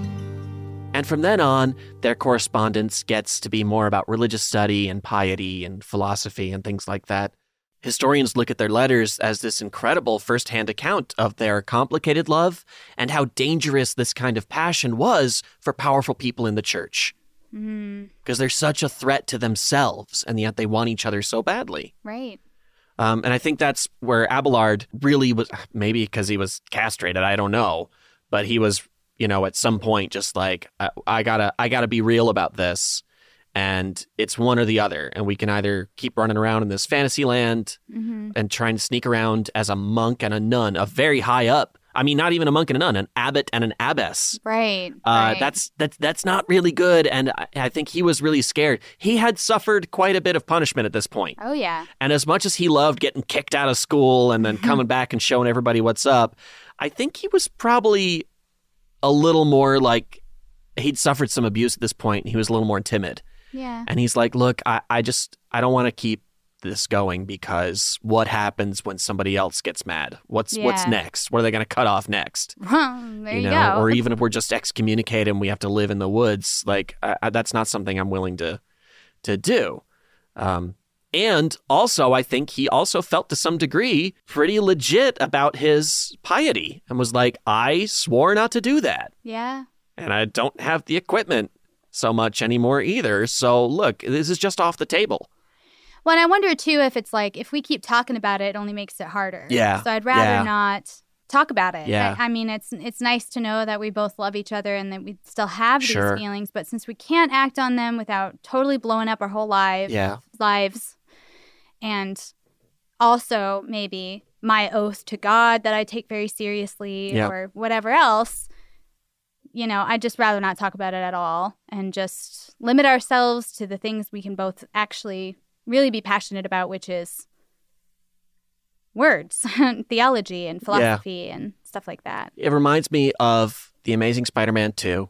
And from then on, their correspondence gets to be more about religious study and piety and philosophy and things like that. Historians look at their letters as this incredible first-hand account of their complicated love and how dangerous this kind of passion was for powerful people in the church. Because they're such a threat to themselves, and yet they want each other so badly. Right. And I think that's where Abelard really was, maybe because he was castrated, I don't know, but he was, at some point just like, I gotta be real about this, and it's one or the other, and we can either keep running around in this fantasy land and trying to sneak around as a monk and a nun, a very high up. I mean, not even a monk and a nun, an abbot and an abbess. Right. That's not really good. And I think he was really scared. He had suffered quite a bit of punishment at this point. Oh, yeah. And as much as he loved getting kicked out of school and then coming back and showing everybody what's up, I think he was probably a little more like he'd suffered some abuse at this point. He was a little more timid. Yeah. And he's like, look, I don't want to keep this going because what happens when somebody else gets mad? What's next? What are they going to cut off next? There you go. Or even if we're just excommunicated and we have to live in the woods, like that's not something I'm willing to do. And also, I think he also felt to some degree pretty legit about his piety and was like, I swore not to do that. Yeah. And I don't have the equipment so much anymore either. So look, this is just off the table. Well, and I wonder, too, if it's like, if we keep talking about it, it only makes it harder. Yeah. So I'd rather not talk about it. Yeah. I mean, it's nice to know that we both love each other and that we still have these feelings. But since we can't act on them without totally blowing up our whole lives, and also maybe my oath to God that I take very seriously or whatever else, I'd just rather not talk about it at all and just limit ourselves to the things we can both actually really be passionate about, which is words, theology and philosophy and stuff like that. It reminds me of The Amazing Spider-Man 2,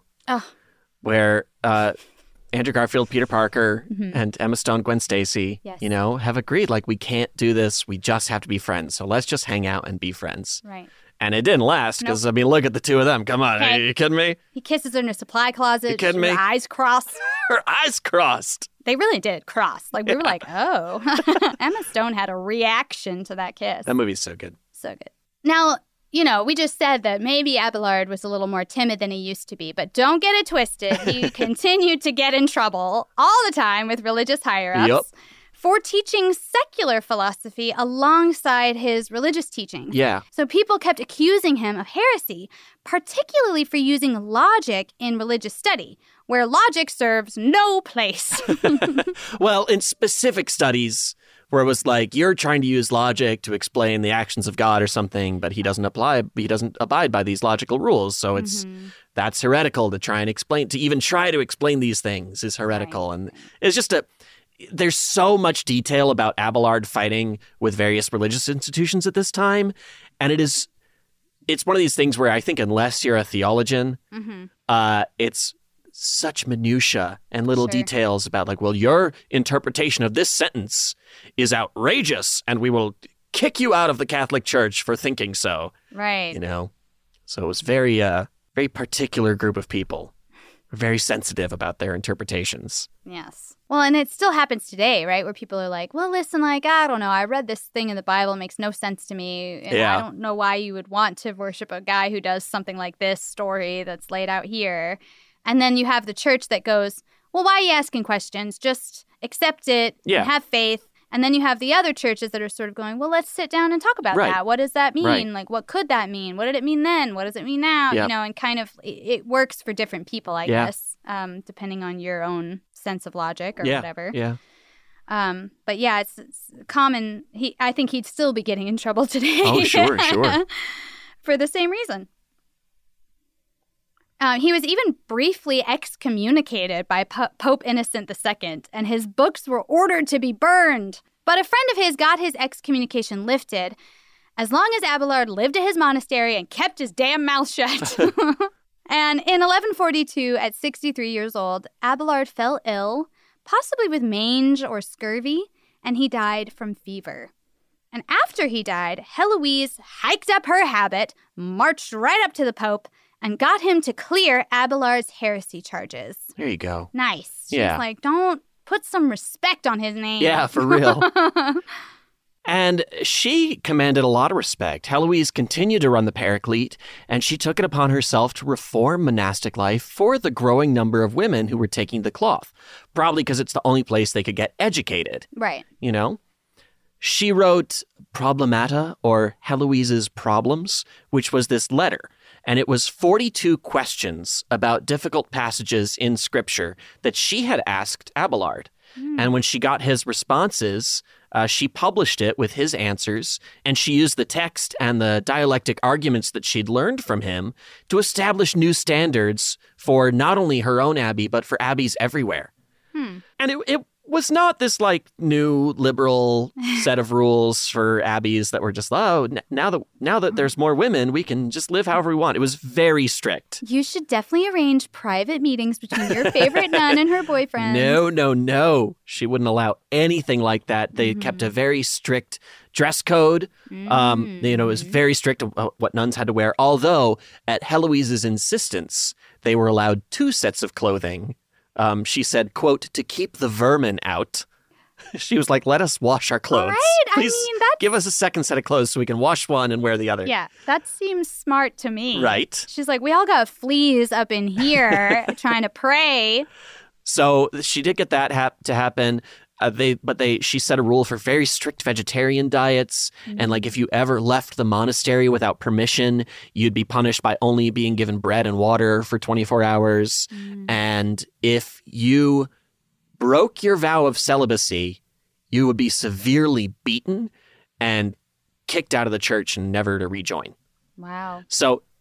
where Andrew Garfield, Peter Parker, and Emma Stone, Gwen Stacy, have agreed, like, we can't do this. We just have to be friends. So let's just hang out and be friends. Right. And it didn't last because, I mean, look at the two of them. Come on. Okay. Are you kidding me? He kisses her in a supply closet. You kidding me? Her eyes crossed. Her eyes crossed. They really did cross. Like, we were like, oh. Emma Stone had a reaction to that kiss. That movie's so good. So good. Now, we just said that maybe Abelard was a little more timid than he used to be, but don't get it twisted. He continued to get in trouble all the time with religious higher-ups for teaching secular philosophy alongside his religious teaching. Yeah. So people kept accusing him of heresy, particularly for using logic in religious study, where logic serves no place. Well, in specific studies where it was like, you're trying to use logic to explain the actions of God or something, but he doesn't abide by these logical rules. So that's heretical to try and explain, to even try to explain these things is heretical. Right. And it's just there's so much detail about Abelard fighting with various religious institutions at this time. And it's one of these things where I think unless you're a theologian, it's such minutia and little details about like, well, your interpretation of this sentence is outrageous and we will kick you out of the Catholic Church for thinking so. Right. So it was very particular group of people, very sensitive about their interpretations. Yes. Well, and it still happens today, right? Where people are like, well, listen, like, I don't know. I read this thing in the Bible. It makes no sense to me. And I don't know why you would want to worship a guy who does something like this story that's laid out here. And then you have the church that goes, well, why are you asking questions? Just accept it and have faith. And then you have the other churches that are sort of going, well, let's sit down and talk about that. What does that mean? Right. Like, what could that mean? What did it mean then? What does it mean now? Yep. And kind of it works for different people, I guess, depending on your own sense of logic or whatever. Yeah. But yeah, it's common. I think he'd still be getting in trouble today. Oh, sure. For the same reason. He was even briefly excommunicated by Pope Innocent II, and his books were ordered to be burned. But a friend of his got his excommunication lifted as long as Abelard lived at his monastery and kept his damn mouth shut. And in 1142, at 63 years old, Abelard fell ill, possibly with mange or scurvy, and he died from fever. And after he died, Heloise hiked up her habit, marched right up to the Pope, and got him to clear Abelard's heresy charges. There you go. Nice. She's like, don't put some respect on his name. Yeah, for real. And she commanded a lot of respect. Heloise continued to run the Paraclete, and she took it upon herself to reform monastic life for the growing number of women who were taking the cloth, probably because it's the only place they could get educated. Right. She wrote Problemata, or Heloise's Problems, which was this letter. And it was 42 questions about difficult passages in Scripture that she had asked Abelard. And when she got his responses, she published it with his answers, and she used the text and the dialectic arguments that she'd learned from him to establish new standards for not only her own abbey, but for abbeys everywhere. And it was not this like new liberal set of rules for abbeys that were just, now that there's more women, we can just live however we want. It was very strict. You should definitely arrange private meetings between your favorite nun and her boyfriend. No. She wouldn't allow anything like that. They kept a very strict dress code. It was very strict what nuns had to wear. Although at Heloise's insistence, they were allowed 2 sets of clothing. She said, quote, to keep the vermin out. She was like, let us wash our clothes. Right? Please give us a second set of clothes so we can wash one and wear the other. Yeah, that seems smart to me. Right. She's like, we all got fleas up in here trying to pray. So she did get that to happen. She set a rule for very strict vegetarian diets. And like if you ever left the monastery without permission, you'd be punished by only being given bread and water for 24 hours. And if you broke your vow of celibacy, you would be severely beaten and kicked out of the church and never to rejoin. Wow. So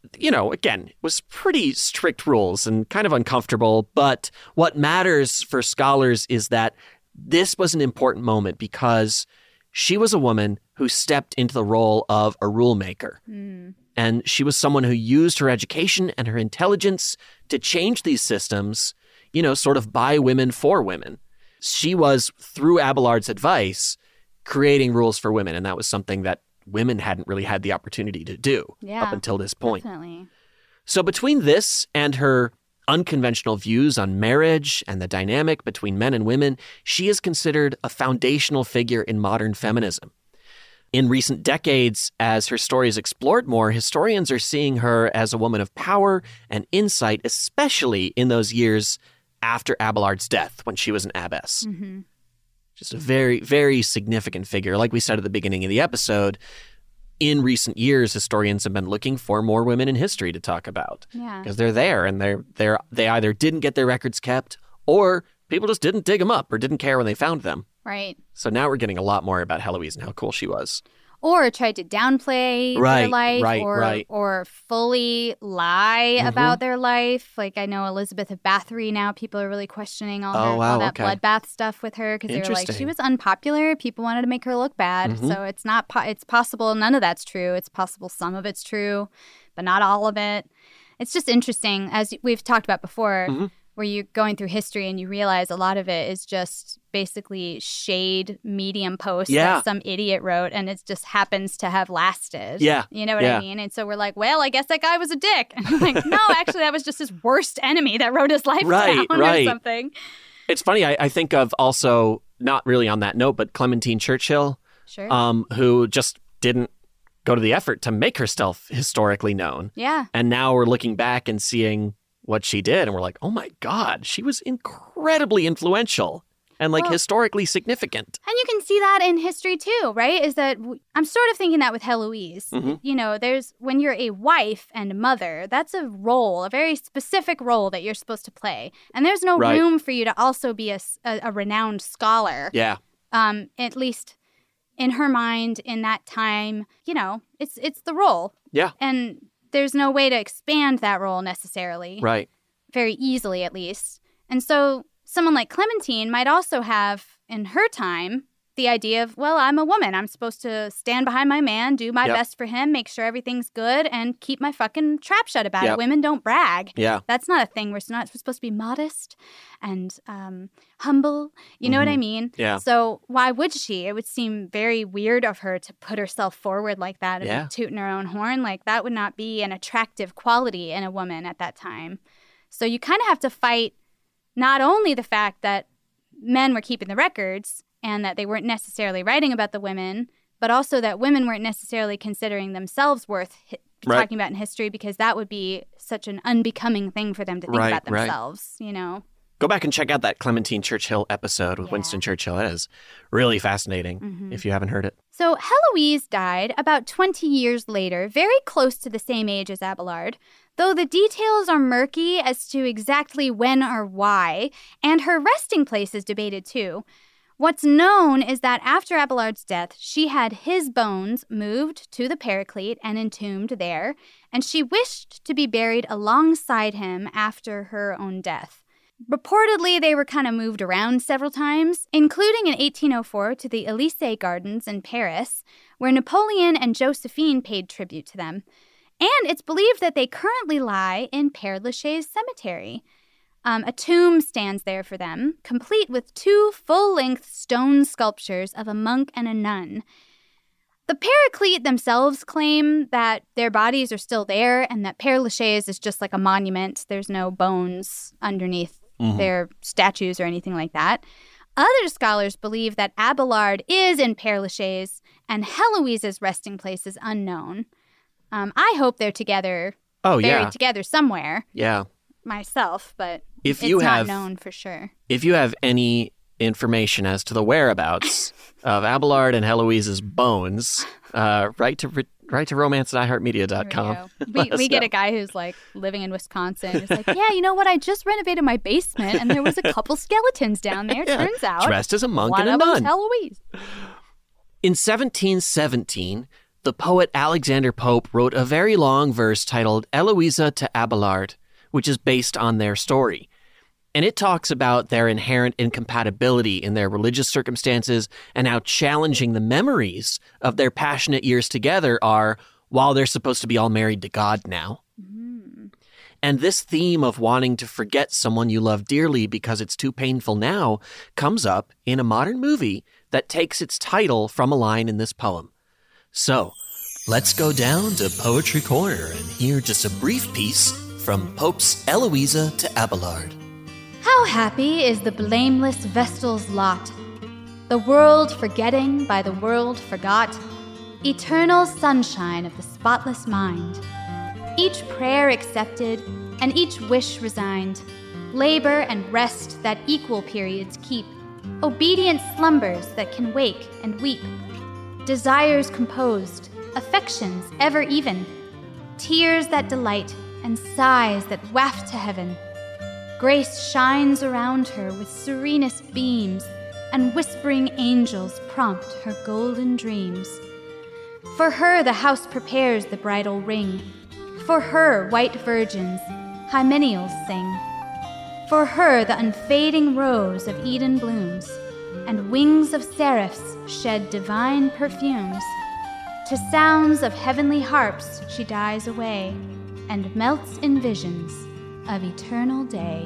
again, it was pretty strict rules and kind of uncomfortable. But what matters for scholars is that this was an important moment because she was a woman who stepped into the role of a rule maker. And she was someone who used her education and her intelligence to change these systems, sort of by women for women. She was, through Abelard's advice, creating rules for women. And that was something that women hadn't really had the opportunity to do up until this point. Definitely. So between this and her unconventional views on marriage and the dynamic between men and women, she is considered a foundational figure in modern feminism. In recent decades, as her story is explored more, historians are seeing her as a woman of power and insight, especially in those years after Abelard's death, when she was an abbess. Just a very, very significant figure. Like we said at the beginning of the episode, in recent years, historians have been looking for more women in history to talk about. Because they're there, and they either didn't get their records kept, or people just didn't dig them up or didn't care when they found them. Right. So now we're getting a lot more about Heloise and how cool she was. Or tried to downplay their life or fully lie about their life. Like I know Elizabeth of Bathory now, people are really questioning all that bloodbath stuff with her because they were like, she was unpopular. People wanted to make her look bad. So it's not, it's possible none of that's true. It's possible some of it's true, but not all of it. It's just interesting, as we've talked about before, where you're going through history and you realize a lot of it is just basically shade Medium posts that some idiot wrote, and it just happens to have lasted. You know what I mean? And so we're like, well, I guess that guy was a dick. And I'm like, no, actually, that was just his worst enemy that wrote his life down or something. It's funny. I think of also, not really on that note, but Clementine Churchill, who just didn't go to the effort to make herself historically known. And now we're looking back and seeing what she did, and we're like, oh my God, she was incredibly influential and historically significant. And you can see that in history too, right? Is that I'm sort of thinking that with Heloise. There's when you're a wife and mother, that's a role, a very specific role that you're supposed to play. And there's no room for you to also be a renowned scholar. At least in her mind in that time, it's the role. And there's no way to expand that role necessarily. Very easily, at least. And so someone like Clementine might also have, in her time, the idea of, well, I'm a woman. I'm supposed to stand behind my man, do my best for him, make sure everything's good, and keep my fucking trap shut about it. Women don't brag. That's not a thing. We're supposed to be modest and humble. You know what I mean? So why would she? It would seem very weird of her to put herself forward like that and be tooting her own horn. Like, that would not be an attractive quality in a woman at that time. So you kind of have to fight not only the fact that men were keeping the records and that they weren't necessarily writing about the women, but also that women weren't necessarily considering themselves worth talking about in history, because that would be such an unbecoming thing for them to think about themselves, Go back and check out that Clementine Churchill episode with Winston Churchill. It is really fascinating if you haven't heard it. So Heloise died about 20 years later, very close to the same age as Abelard, though the details are murky as to exactly when or why, and her resting place is debated too. What's known is that after Abelard's death, she had his bones moved to the Paraclete and entombed there, and she wished to be buried alongside him after her own death. Reportedly, they were kind of moved around several times, including in 1804 to the Élysée Gardens in Paris, where Napoleon and Josephine paid tribute to them. And it's believed that they currently lie in Père Lachaise Cemetery. A tomb stands there for them, complete with 2 full-length stone sculptures of a monk and a nun. The Paraclete themselves claim that their bodies are still there and that Père Lachaise is just like a monument. There's no bones underneath their statues or anything like that. Other scholars believe that Abelard is in Père Lachaise and Heloise's resting place is unknown. I hope they're together, buried together somewhere. Myself, but it's not known for sure. If you have any information as to the whereabouts of Abelard and Heloise's bones, write to romance@iheartmedia.com. We get a guy who's like living in Wisconsin. It's like, yeah, you know what? I just renovated my basement and there was a couple skeletons down there. Turns out dressed as a monk one and a of nun. them's Heloise. In 1717, the poet Alexander Pope wrote a very long verse titled Eloisa to Abelard, which is based on their story. And it talks about their inherent incompatibility in their religious circumstances and how challenging the memories of their passionate years together are while they're supposed to be all married to God now. And this theme of wanting to forget someone you love dearly because it's too painful now comes up in a modern movie that takes its title from a line in this poem. So, let's go down to Poetry Corner and hear just a brief piece from Pope's Eloisa to Abelard. How happy is the blameless Vestal's lot, the world forgetting by the world forgot, eternal sunshine of the spotless mind. Each prayer accepted, and each wish resigned, labor and rest that equal periods keep, obedient slumbers that can wake and weep, desires composed, affections ever even, tears that delight, and sighs that waft to heaven. Grace shines around her with serenest beams, and whispering angels prompt her golden dreams. For her the house prepares the bridal ring, for her white virgins hymeneals sing. For her the unfading rose of Eden blooms, and wings of seraphs shed divine perfumes. To sounds of heavenly harps she dies away, and melts in visions of eternal day.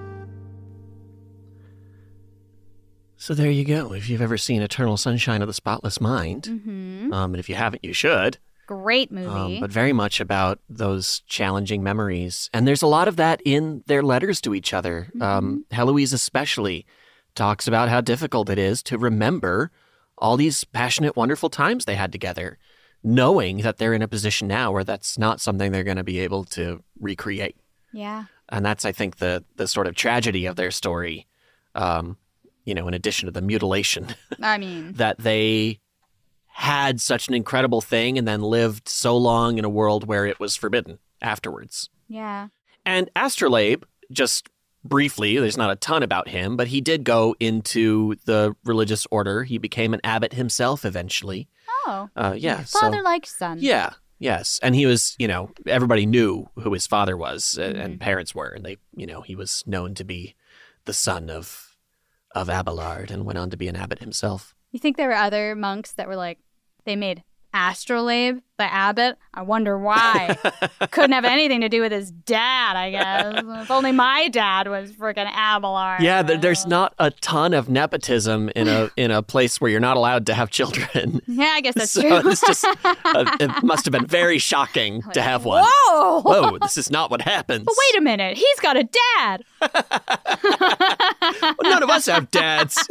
So there you go. If you've ever seen Eternal Sunshine of the Spotless Mind, and if you haven't, you should. Great movie. But very much about those challenging memories. And there's a lot of that in their letters to each other. Heloise especially talks about how difficult it is to remember all these passionate, wonderful times they had together, knowing that they're in a position now where that's not something they're going to be able to recreate. Yeah. And that's, I think, the sort of tragedy of their story, in addition to the mutilation. I mean, that they had such an incredible thing and then lived so long in a world where it was forbidden afterwards. Yeah. And Astrolabe, just briefly, there's not a ton about him, but he did go into the religious order. He became an abbot himself eventually. Oh. Yeah. Father like son. Yeah. Yes. And he was, everybody knew who his father was and parents were. And they, he was known to be the son of Abelard and went on to be an abbot himself. You think there were other monks that were like, they made Astrolabe the abbot? I wonder why. Couldn't have anything to do with his dad, I guess. If only my dad was freaking Abelard. Yeah, there's not a ton of nepotism in a place where you're not allowed to have children. Yeah, I guess that's so true. It's just, it must have been very shocking to have one. Whoa! This is not what happens. But wait a minute, he's got a dad. Well, none of us have dads.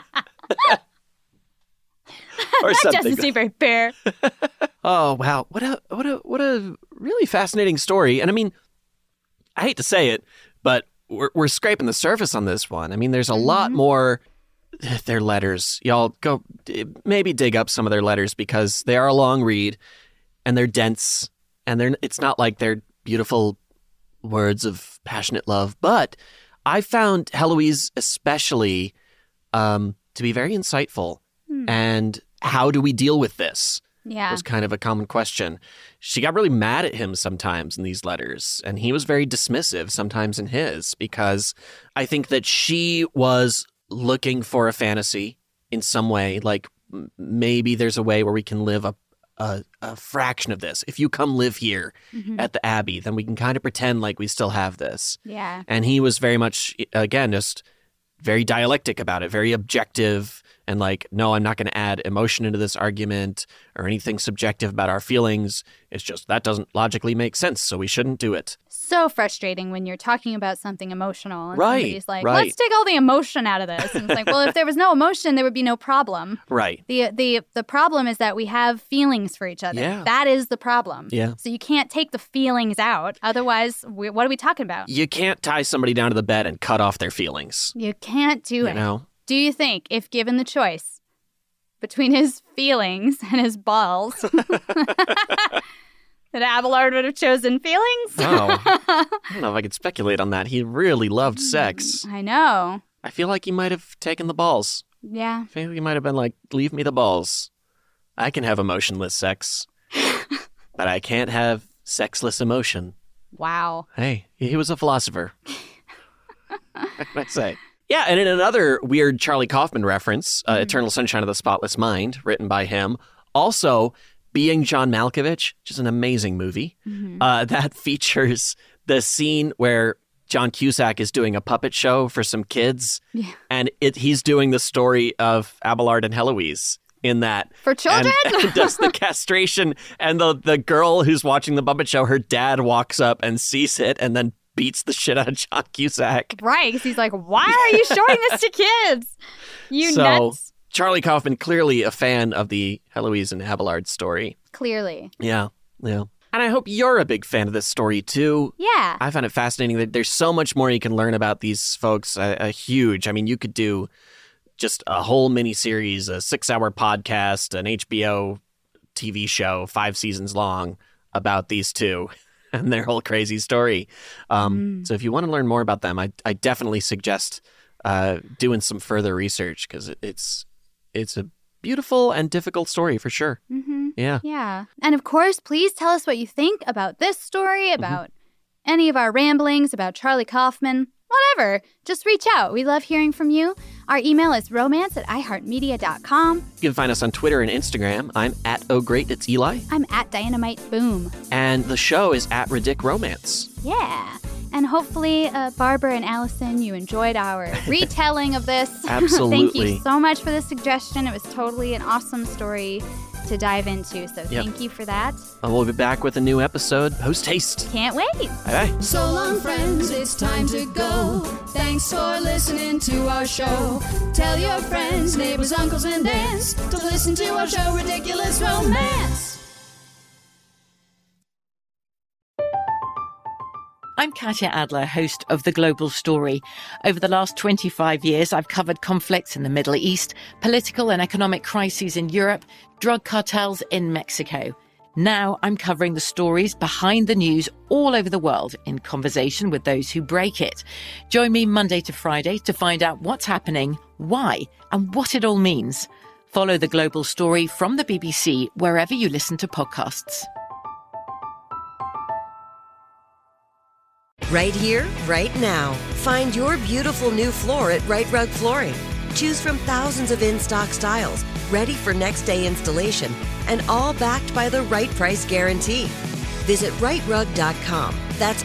Or that something. doesn't seem very fair. Oh wow, what a really fascinating story. And I mean, I hate to say it, but we're scraping the surface on this one. I mean, there's a lot more. Their letters, y'all go maybe dig up some of their letters because they are a long read, and they're dense, and it's not like they're beautiful words of passionate love. But I found Heloise especially to be very insightful. And how do we deal with this? Yeah. Was kind of a common question. She got really mad at him sometimes in these letters, and he was very dismissive sometimes in his, because I think that she was looking for a fantasy in some way, like maybe there's a way where we can live a fraction of this. If you come live here at the Abbey, then we can kind of pretend like we still have this. Yeah. And he was very much, again, just very dialectic about it, very objective. And like, no, I'm not going to add emotion into this argument or anything subjective about our feelings. It's just that doesn't logically make sense, so we shouldn't do it. So frustrating when you're talking about something emotional and Right, somebody's like, right. let's take all the emotion out of this. And it's like, well, if there was no emotion, there would be no problem. Right. The problem is that we have feelings for each other. Yeah. That is the problem. Yeah. So you can't take the feelings out. Otherwise, what are we talking about? You can't tie somebody down to the bed and cut off their feelings. You can't do it. You know? Do you think, if given the choice between his feelings and his balls, that Abelard would have chosen feelings? Oh, I don't know if I could speculate on that. He really loved sex. I know. I feel like he might have taken the balls. Yeah. I feel he might have been like, leave me the balls. I can have emotionless sex. but I can't have sexless emotion. Wow. Hey, he was a philosopher. What can I say? Yeah, and in another weird Charlie Kaufman reference, Eternal Sunshine of the Spotless Mind, written by him, also Being John Malkovich, which is an amazing movie, that features the scene where John Cusack is doing a puppet show for some kids, and he's doing the story of Abelard and Heloise in that. For children? And does the castration, and the girl who's watching the puppet show, her dad walks up and sees it and then beats the shit out of John Cusack. Right, because he's like, why are you showing this to kids? You nuts. Charlie Kaufman, clearly a fan of the Heloise and Abelard story. Clearly. Yeah. And I hope you're a big fan of this story, too. Yeah. I find it fascinating that there's so much more you can learn about these folks. A huge, I mean, you could do just a whole miniseries, a 6-hour podcast, an HBO TV show, 5 seasons long about these two and their whole crazy story. So if you want to learn more about them, I definitely suggest doing some further research, because it's a beautiful and difficult story for sure. Yeah. And of course, please tell us what you think about this story, about any of our ramblings, about Charlie Kaufman, whatever. Just reach out. We love hearing from you. Our email is romance@iheartmedia.com. You can find us on Twitter and Instagram. I'm at Oh Great, it's Eli. I'm at Dynamite Boom. And the show is at Ridic Romance. Yeah. And hopefully, Barbara and Allison, you enjoyed our retelling of this. Absolutely. Thank you so much for the suggestion. It was totally an awesome story to dive into. So thank you for that. And we'll be back with a new episode post haste. Can't wait. Bye-bye. So long, friends, it's time to go. Thanks for listening to our show. Tell your friends, neighbors, uncles, and aunts to listen to our show, Ridiculous Romance. I'm Katya Adler, host of The Global Story. Over the last 25 years, I've covered conflicts in the Middle East, political and economic crises in Europe, drug cartels in Mexico. Now I'm covering the stories behind the news all over the world in conversation with those who break it. Join me Monday to Friday to find out what's happening, why, and what it all means. Follow The Global Story from the BBC wherever you listen to podcasts. Right here, right now. Find your beautiful new floor at Right Rug Flooring. Choose from thousands of in-stock styles, ready for next day installation, and all backed by the right price guarantee. Visit rightrug.com. That's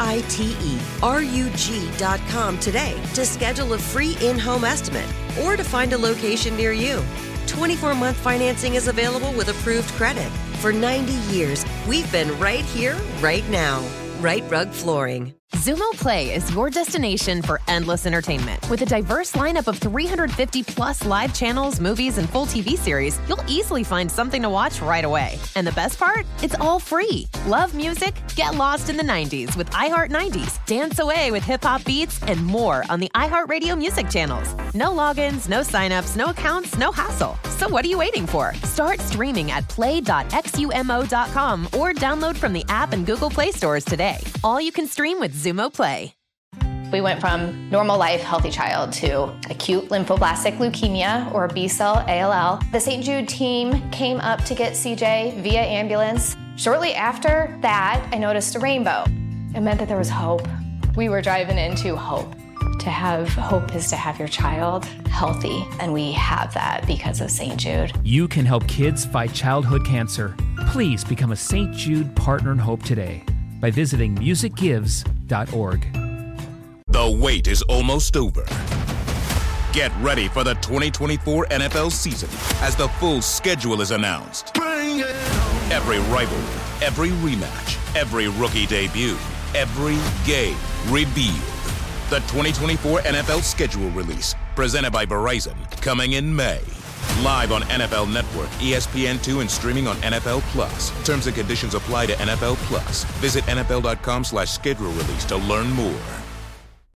RITERUG.com today to schedule a free in-home estimate or to find a location near you. 24-month financing is available with approved credit. For 90 years, we've been right here, right now. Right Rug Flooring. Xumo Play is your destination for endless entertainment. With a diverse lineup of 350-plus live channels, movies, and full TV series, you'll easily find something to watch right away. And the best part? It's all free. Love music? Get lost in the 90s with iHeart 90s, dance away with hip-hop beats, and more on the iHeartRadio music channels. No logins, no signups, no accounts, no hassle. So what are you waiting for? Start streaming at play.xumo.com or download from the app and Google Play stores today. All you can stream with Xumo Play. We went from normal life, healthy child to acute lymphoblastic leukemia, or B-cell ALL. The St. Jude team came up to get CJ via ambulance. Shortly after that, I noticed a rainbow. It meant that there was hope. We were driving into hope. To have hope is to have your child healthy, and we have that because of St. Jude. You can help kids fight childhood cancer. Please become a St. Jude Partner in Hope today by visiting musicgives.org. The wait is almost over. Get ready for the 2024 NFL season as the full schedule is announced. Every rivalry, every rematch, every rookie debut, every game revealed. The 2024 NFL schedule release, presented by Verizon, coming in May. Live on NFL Network, ESPN2, and streaming on NFL Plus. Terms and conditions apply to NFL Plus. Visit NFL.com/schedule release to learn more.